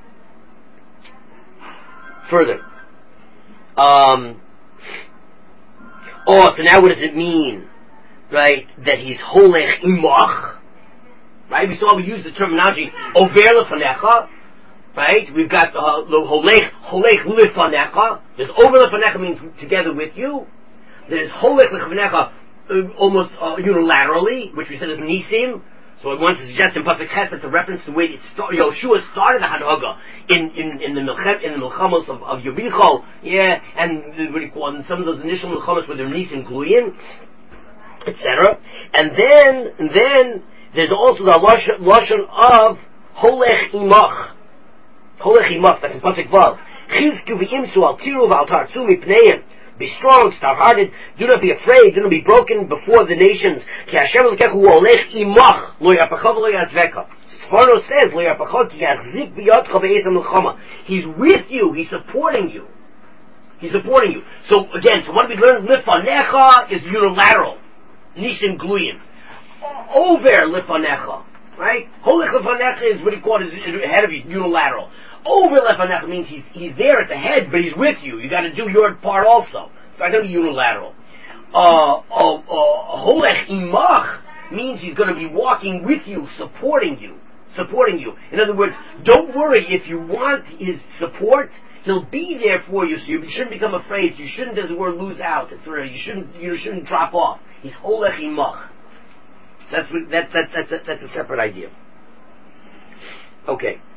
Further, um, oh, so now what does it mean, right? That he's holech imach. Right? We saw we used the terminology over lefanecha. Right? We've got uh, holech holech lefanecha. There's over lefanecha means together with you. There's holech lefanecha uh, almost uh, unilaterally, which we said is nisim. So I want to suggest in Pasuk Ches that's a reference to the way it start, Yoshua started the Hanhaga in in in the milchem in the milchamos of, of Yericho. Yeah, and what do you call it? Some of those initial milchamos where they're nisim gluyim, et cetera. And then and then. There's also the lashon of holech imach. Holech imach. That's in pasuk vav. Chizku v'imsu al tiru v'al tartzu mipneim. Be strong, stout-hearted. Do not be afraid. Do not be broken before the nations. Ki Hashem l'kechu holech imach lo yarpacha v'lo yazveka. Sforno says lo yarpacha ki yachzik b'yadcha be'esam l'chama. He's with you. He's supporting you. He's supporting you. So again, so what we learned lefanecha is unilateral. Nisim gluyim. Over lefanecha, right? Holech lefanecha is what he called is ahead of you, unilateral. Over lefanecha means he's he's there at the head, but he's with you. You got to do your part also. So I don't be unilateral. Uh, uh, uh, holech imach means he's going to be walking with you, supporting you, supporting you. In other words, don't worry. If you want his support, he'll be there for you. So you shouldn't become afraid. You shouldn't, as it were, lose out. It's right. You shouldn't you shouldn't drop off. He's holech imach. That's that, that, that's, a, that's a separate idea. Okay.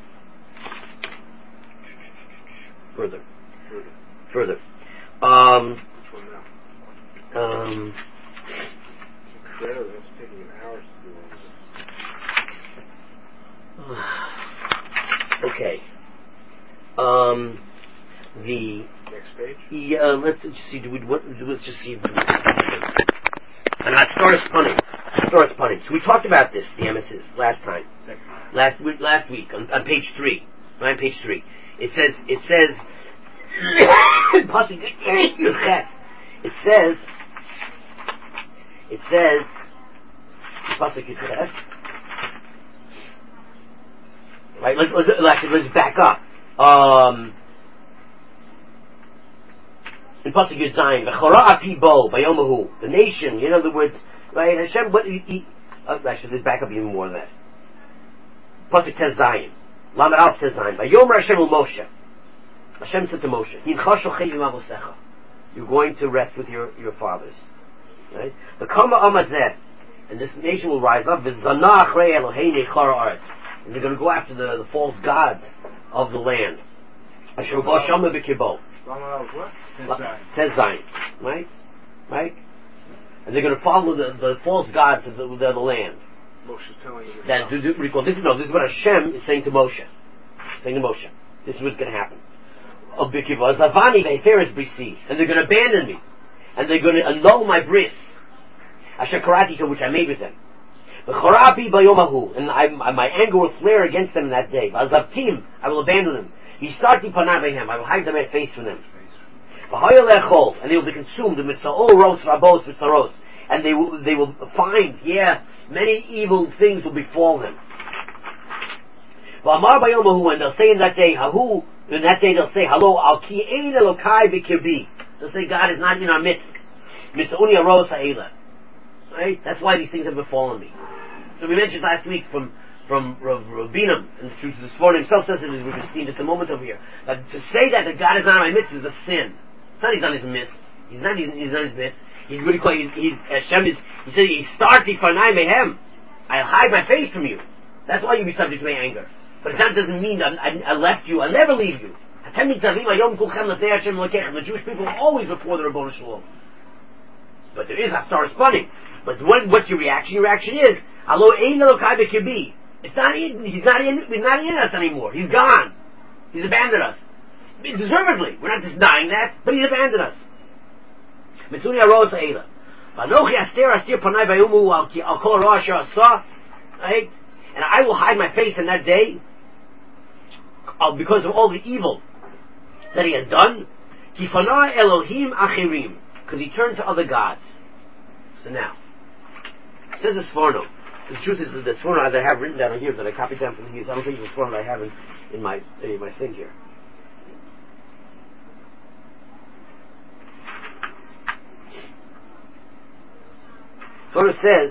Further. Further. Um, Which one now? um, Incredible. It's taking an hour to do all this. okay. Um, the Next page? yeah. Let's just see. Do we? What, let's just see. And I started punning. Starts punning. So we talked about this, the emesis, last time. Second. Last week, last week on, on page three. Right, on page three. It says, it says, it says, it says, right, let's, let's, let's, let's back up. Um, in Pasuk Yud Zayin, V'chora api bo, Bayomahu, the nation, in other words, right, Hashem, but he, he uh, actually, let's back up even more than that. Pasuk Tez Zayin, Lamed Alf Tez Zayin, Vayomer Hashem ul Moshe. Hashem said to Moshe, Hincha shochei im avosecha. You're going to rest with your, your fathers. Right? The Kama Amazeh, and this nation will rise up, V'zana achrei Elohei nechara aretz. And they're going to go after the, the false gods of the land. Asher bo shama b'kibo. Tez Zayin. Right? Right? And they're going to follow the, the false gods of the, the, the land. Moshe telling you that do, do, recall, this is no, this is what Hashem is saying to Moshe. Saying to Moshe, this is what's going to happen. Zavani ve'heferes brisi, and they're going to abandon me, and they're going to annul my bris, Asher karati, which I made with them. V'chorabi bayomahu, and I, my anger will flare against them in that day. V'azavtim, I will abandon them. Yistarti panah behem, I will hide my face from them. V'hoyalechol, and they will be consumed with mitzvah ros rabos v'tzaros, and they will they will find, yeah, many evil things will befall them. V'amar bayomahu, and they'll say in that day, hahu, in that day they'll say, hello, al ki ein elokai b'kirbi. They'll say, God is not in our midst. Mitzvah aros ha'ela. Right? That's why these things have befallen me. So we mentioned last week from from Rav Rabinam, and the truth of the Sforno himself says it, as we can see at the moment over here, that to say that, that God is not in my midst is a sin. It's not he's on his midst. He's not he's, he's on his midst. He's what do you call it? He's, he's Hashem is, he said, he starts the farnai mehem. I'll hide my face from you. That's why you'll be subject to my anger. But that doesn't mean that I, I left you. I'll never leave you. The Jewish people are always before the Rabbanu Shalom. But there is Haftarah Spanim. But what, what's your reaction? Your reaction is, Alo ein Elokai b'kibi. It's not in, he's not in, he's not in us anymore. He's gone. He's abandoned us. Deservedly. We're not just denying that, but he's abandoned us. Mitzuni Aros Eila. Vanochi aster astir panai bayumu al kol rosh asa. Right? And I will hide my face in that day uh, because of all the evil that he has done. Kifana Elohim achirim. Because he turned to other gods. So now, it says the Sforno. The truth is that the Sforno that I have written down on here, that I copied down from here, I don't think it's the Sforno that I have in, in my in my thing here. Sforno says,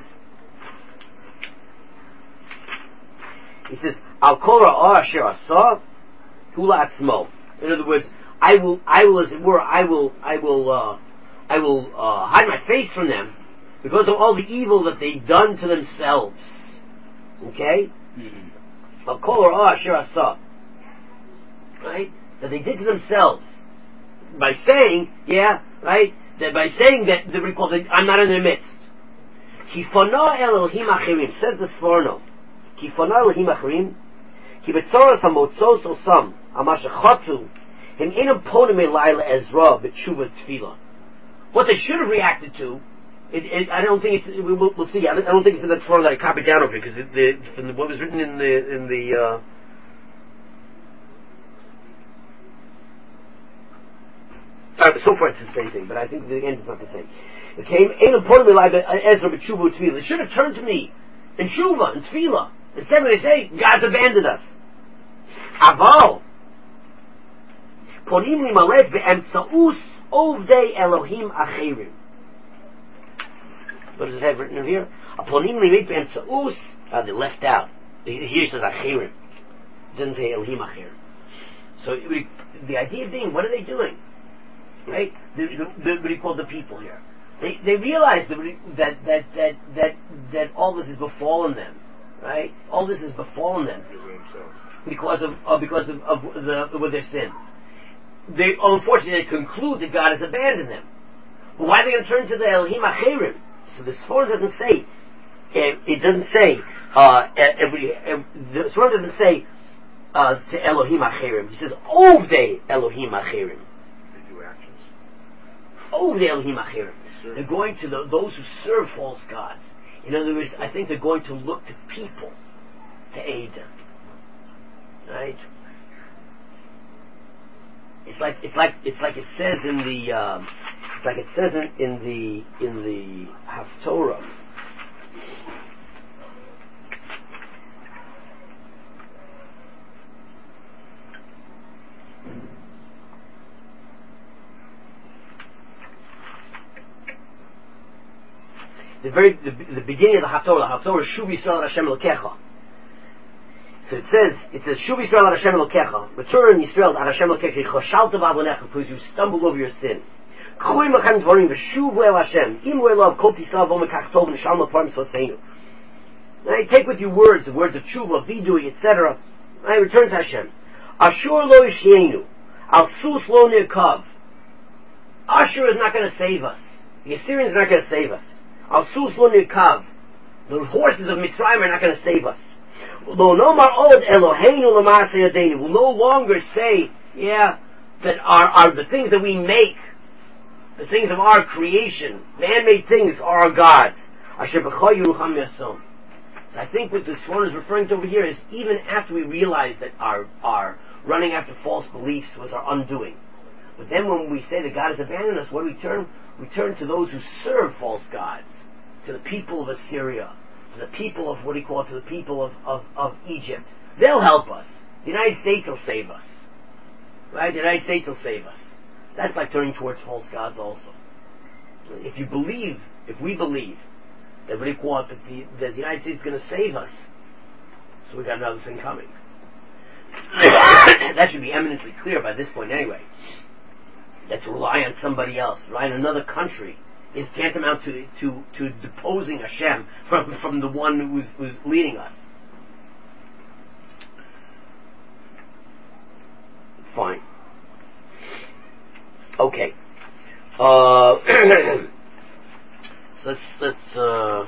he says, Al kol ra'ah asher asah hu la'atzmo. In other words, I will, I will, as it were, I will, I will, uh, I will uh, hide my face from them because of all the evil that they've done to themselves. Okay? Al kol ra'ah asher asah. Right? That they did to themselves by saying, yeah, right? That by saying that the recall that I'm not in their midst. Kifana Elohim achirim, says the Sforno. Kifana Elohim achirim. Ki betzoros hamotzos osam amashachatu him inam ponim elai le'ezra b'tshuva tefillah. What they should have reacted to, it, it, I don't think it's. We'll, we'll see. I don't, I don't think it's in that Sforno that I copied down over here because the, from the, what was written in the in the. Uh, Uh, so far it's the same thing, but I think the end is not the same. It came, Einam Ponim Elai Ezra b'tshuva u'tefillah. They should have turned to me in tshuva and tefillah. Instead when they say, God's abandoned us. Aval. Ponim limalef be'emtzaus ovdei Elohim acherim. What does it have written in here? Ponim limalef be'emtzaus, uh, they left out. Here it says acherim. It doesn't say Elohim acherim. So it, the idea being, what are they doing? Right? The, the, the, what do you call the people here? They they realize that that that that that, that all this is befallen them, right? All this is befallen them because of uh, because of, of the with their sins. They unfortunately they conclude that God has abandoned them. But why are they going to turn to the Elohim Acherim? So the Sforno doesn't say. It, it doesn't say. Uh, every, every, the Sforno doesn't say uh, to Elohim Acherim. He says Ovdei Elohim Acherim. Oh, the Elohim Acherim. They're going to the, those who serve false gods. In other words, I think they're going to look to people to aid them. Right? It's like it's like it's like it says in the um, it's like it says in, in the in the Haftorah. The very the, the beginning of the Haftorah, the Haftorah is Shuv Yisrael ad Hashem Elokecha. So it says, it says Shuv Yisrael ad Hashem Elokecha. Return Yisrael ad Hashem Elokecha. Choshalta b'avonecha, because you stumbled over your sin. K'choy machem dvarim v'shuv el Hashem. Im elav kol tisrael v'omekach tov v'shalom l'parim soseinu. Right, take with you words, the words of tshuva, vidui, et cetera. Right, return to Hashem. Ashur lo yishienu, al sus lo nirkav. Ashur is not going to save us. The Assyrians are not going to save us. Al sus lo nirkav. The horses of Mitzrayim are not going to save us. Lo nomar od Eloheinu l'ma'aseh yadeinu. We'll no longer say, yeah, that our, our the things that we make, the things of our creation, man-made things, are our gods. Asher b'cha yerucham yasom. So I think what the Sforno is referring to over here is even after we realize that our our running after false beliefs was our undoing. But then when we say that God has abandoned us, what do we turn? We turn to those who serve false gods, to the people of Assyria, to the people of, what do you call it, to the people of, of, of Egypt. They'll help us. The United States will save us. Right? The United States will save us. That's like turning towards false gods also. If you believe, if we believe, that, what do you call it, that the, that the United States is going to save us, so we got another thing coming. That should be eminently clear by this point anyway. That to rely on somebody else, rely on another country, is tantamount to to, to deposing Hashem from, from the one who's, who's leading us. Fine. Okay. Uh, so let's let's. Uh,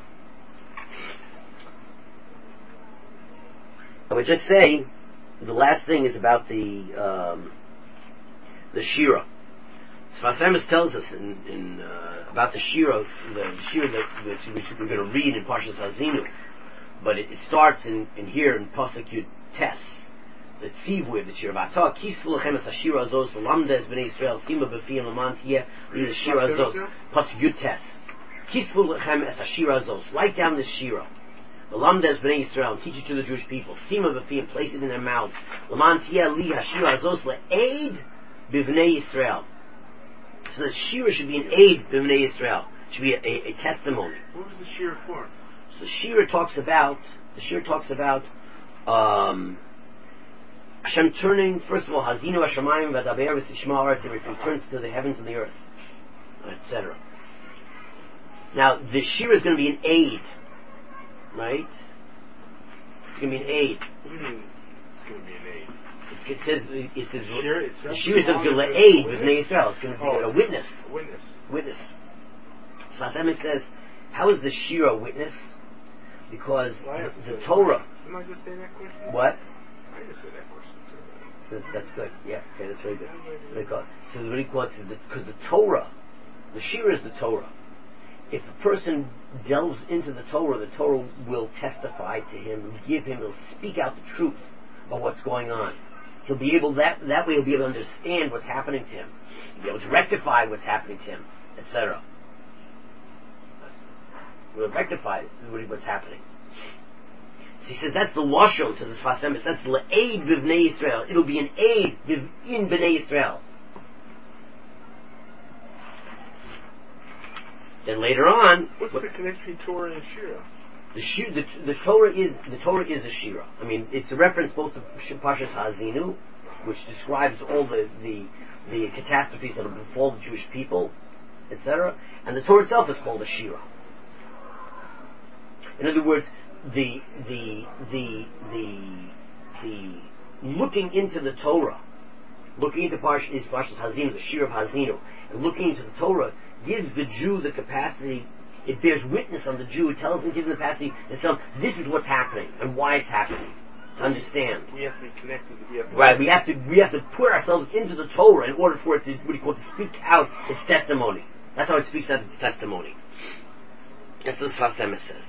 I would just say the last thing is about the um, the shira. Sfas Emes tells us in, in uh, about the shira, the shira that, that we should, we're going to read in Parshas Hazinu, but it, it starts in, in here in Pasuk Yud Tes, the tzivui of the shira. V'ata kisvu lechem es hashira azos v'lamda es b'nei Yisrael sima b'fiyim l'man tiyeh li the shira azos. Pasuk Yud Tes. Kisvu lechem es hashira azos. Write down this shira. V'lamda es b'nei Yisrael, and teach it to the Jewish people. Sima b'fiyim, place it in their mouths. L'man tiyeh li hashira azos le'eid b'vnei Yisrael. So the shira should be an aid b'vnei Yisrael. It should be a, a, a testimony. What was the shira for? So the shira talks about the shira talks about um, Hashem turning, first of all, Hazinu Hashemayim v'adaber v'tishma haaretz, it returns to the heavens and the earth, et cetera. Now the shira is going to be an aid, right? It's going to be an aid. What do you mean it's going to be an aid? It says, it says, Shira itself? the shira says going to aid with Bnei Yisrael. It's going to be Oh, a witness. Witness. Witness. So Hashem says, how is the shira a witness? Because Well, I the, asked the that. Torah. Didn't I just say that question? What? I just said that question too. That- That's good. Yeah. Okay. That's very good. Very good. So what he quotes is because the Torah, the shira is the Torah. If a person delves into the Torah, the Torah will testify to him, give him, will speak out the truth about what's going on. He'll be able that that way he'll be able to understand what's happening to him. He'll be able to rectify what's happening to him, et cetera. He'll rectify what's happening. So he says that's the lashon, says the Sfas Emes, that's l'aid b'vnei Yisrael. It'll be an aid in b'nei Yisrael. Then later on, What's what, the connection between Torah and shira? The, shir, the the Torah is the Torah is a shira. I mean, it's a reference both to Parshas Hazinu, which describes all the, the the catastrophes that have befallen the Jewish people, et cetera. And the Torah itself is called a shira. In other words, the the the the the looking into the Torah, looking into Parshas Parshas Hazinu, the shira of Hazinu, and looking into the Torah gives the Jew the capacity. It bears witness on the Jew. It tells him, gives him the capacity to tell him, this is what's happening and why it's happening. To understand. We have to be connected. We have to Right, we have to we have to put ourselves into the Torah in order for it to, what do you call it, to speak out its testimony. That's how it speaks out its testimony. That's what the Sfas Emes says.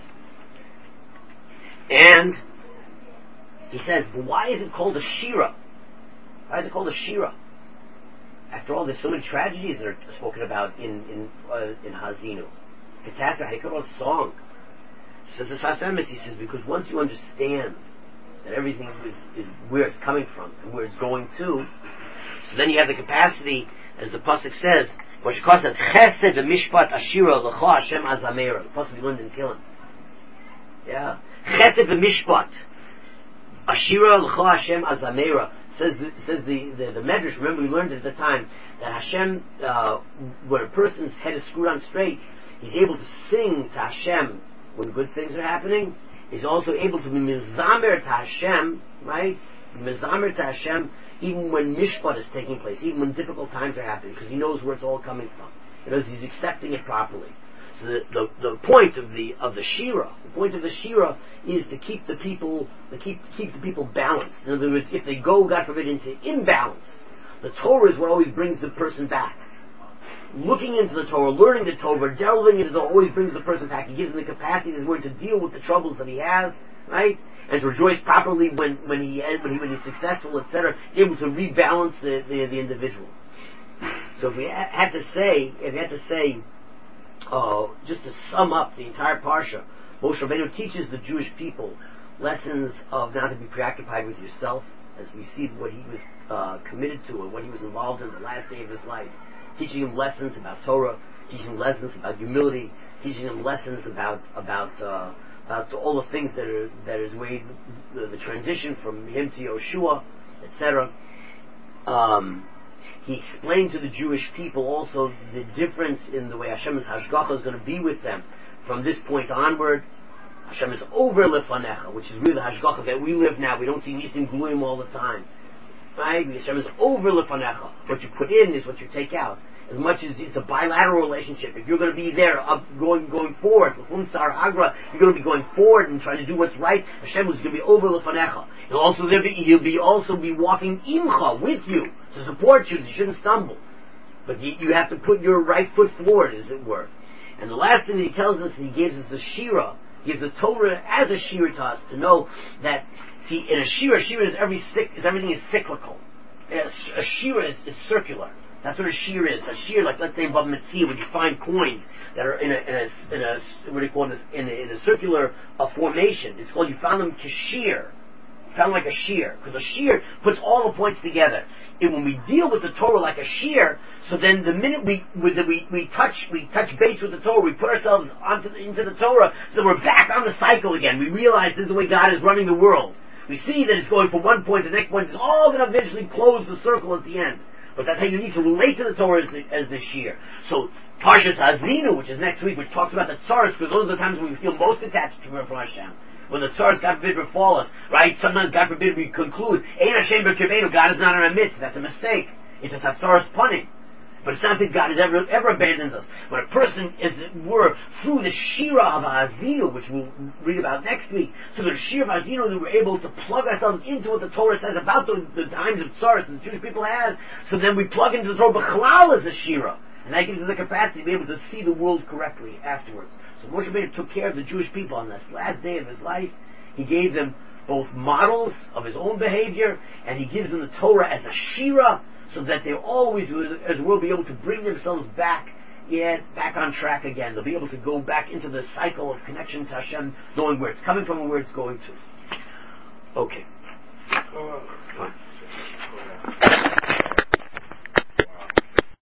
And he says, but why is it called a shira? Why is it called a shira? After all, there's so many tragedies that are spoken about in in uh, in Hazinu. Catastrophe, I a song. Says the Sfas Emes, he says, because once you understand that everything is, is where it's coming from and where it's going to, so then you have the capacity, as the Pasuk says, what she calls it, Chesed v'mishpat ashira l'cha Hashem azamera. The Pasuk we learned in Tehillim. Yeah. Chesed v'mishpat ashira l'cha Hashem azamera. Says the, says the, the, the Medrash, remember we learned it at the time, that Hashem, uh, when a person's head is screwed on straight, he's able to sing to Hashem when good things are happening. He's also able to be mizamer to Hashem, right? Mizamer to Hashem even when mishpat is taking place, even when difficult times are happening, because he knows where it's all coming from. He knows he's accepting it properly. So the, the, the point of the of the shira, the point of the shira is to keep the people, to keep keep the people balanced. In other words, if they go, God forbid, into imbalance, the Torah is what always brings the person back. Looking into the Torah, learning the Torah, delving into the Torah always brings the person back. He gives him the capacity, his word, to deal with the troubles that he has, right? And to rejoice properly when, when he when he when he's successful, et cetera. Able to rebalance the, the, the individual. So if we ha- had to say, if we had to say, uh, just to sum up the entire parsha, Moshe Rabbeinu teaches the Jewish people lessons of not to be preoccupied with yourself, as we see what he was uh, committed to and what he was involved in the last day of his life. Teaching him lessons about Torah, teaching him lessons about humility, teaching him lessons about about uh, about all the things that are that is way the, the transition from him to Yoshua, et cetera. Um, he explained to the Jewish people also the difference in the way Hashem's hashgacha is going to be with them from this point onward. Hashem is over lefanecha, which is really the hashgacha that we live now. We don't see nisim gluim all the time. I agree. Hashem is over lefanecha. What you put in is what you take out. As much as it's a bilateral relationship. If you're going to be there, up, going going forward, you're going to be going forward and trying to do what's right. Hashem is going to be over lefanecha. He'll also there be, he'll be also be walking imcha with you to support you. You shouldn't stumble, but you, you have to put your right foot forward, as it were. And the last thing that he tells us, he gives us a shira. He gives the Torah as a shira to us to know that. See, in a shira, shira is every is everything is cyclical. A shira is, is circular. That's what a shear is. A shear, like let's say in Bava Metzia, when you find coins that are in a, in a, in a what do you call this, in a, in a circular uh, formation, it's called, you found them kashir. You found them like a shear. Because a shear puts all the points together. And when we deal with the Torah like a shear, so then the minute we with the, we, we touch we touch base with the Torah, we put ourselves onto the, into the Torah, so we're back on the cycle again. We realize this is the way God is running the world. We see that it's going from one point to the next point. It's all going to eventually close the circle at the end. But that's how you need to relate to the Torah as the, as the shear. So, Parshas Hazinu, which is next week, which talks about the tzaras, because those are the times when we feel most attached to Hashem. When the tzaras, God forbid, befall us, right? Sometimes, God forbid, we conclude, Ein Hashem b'kirbeinu, God is not in our midst. That's a mistake. It's a tzaras punning. But it's not that God has ever, ever abandons us. When a person, as it were, through the Shira of Hazinu, which we'll read about next week, through the Shira of Hazinu, that we're able to plug ourselves into what the Torah says about the, the times of tzaras that the Jewish people has, so then we plug into the Torah B'chalal as a Shira. And that gives us the capacity to be able to see the world correctly afterwards. So Moshe Rabbeinu took care of the Jewish people on this last day of his life. He gave them both models of his own behavior, and he gives them the Torah as a Shira, so that they always, as will, be able to bring themselves back, yeah, back on track again. They'll be able to go back into the cycle of connection to Hashem, knowing where it's coming from and where it's going to. Okay. Fine.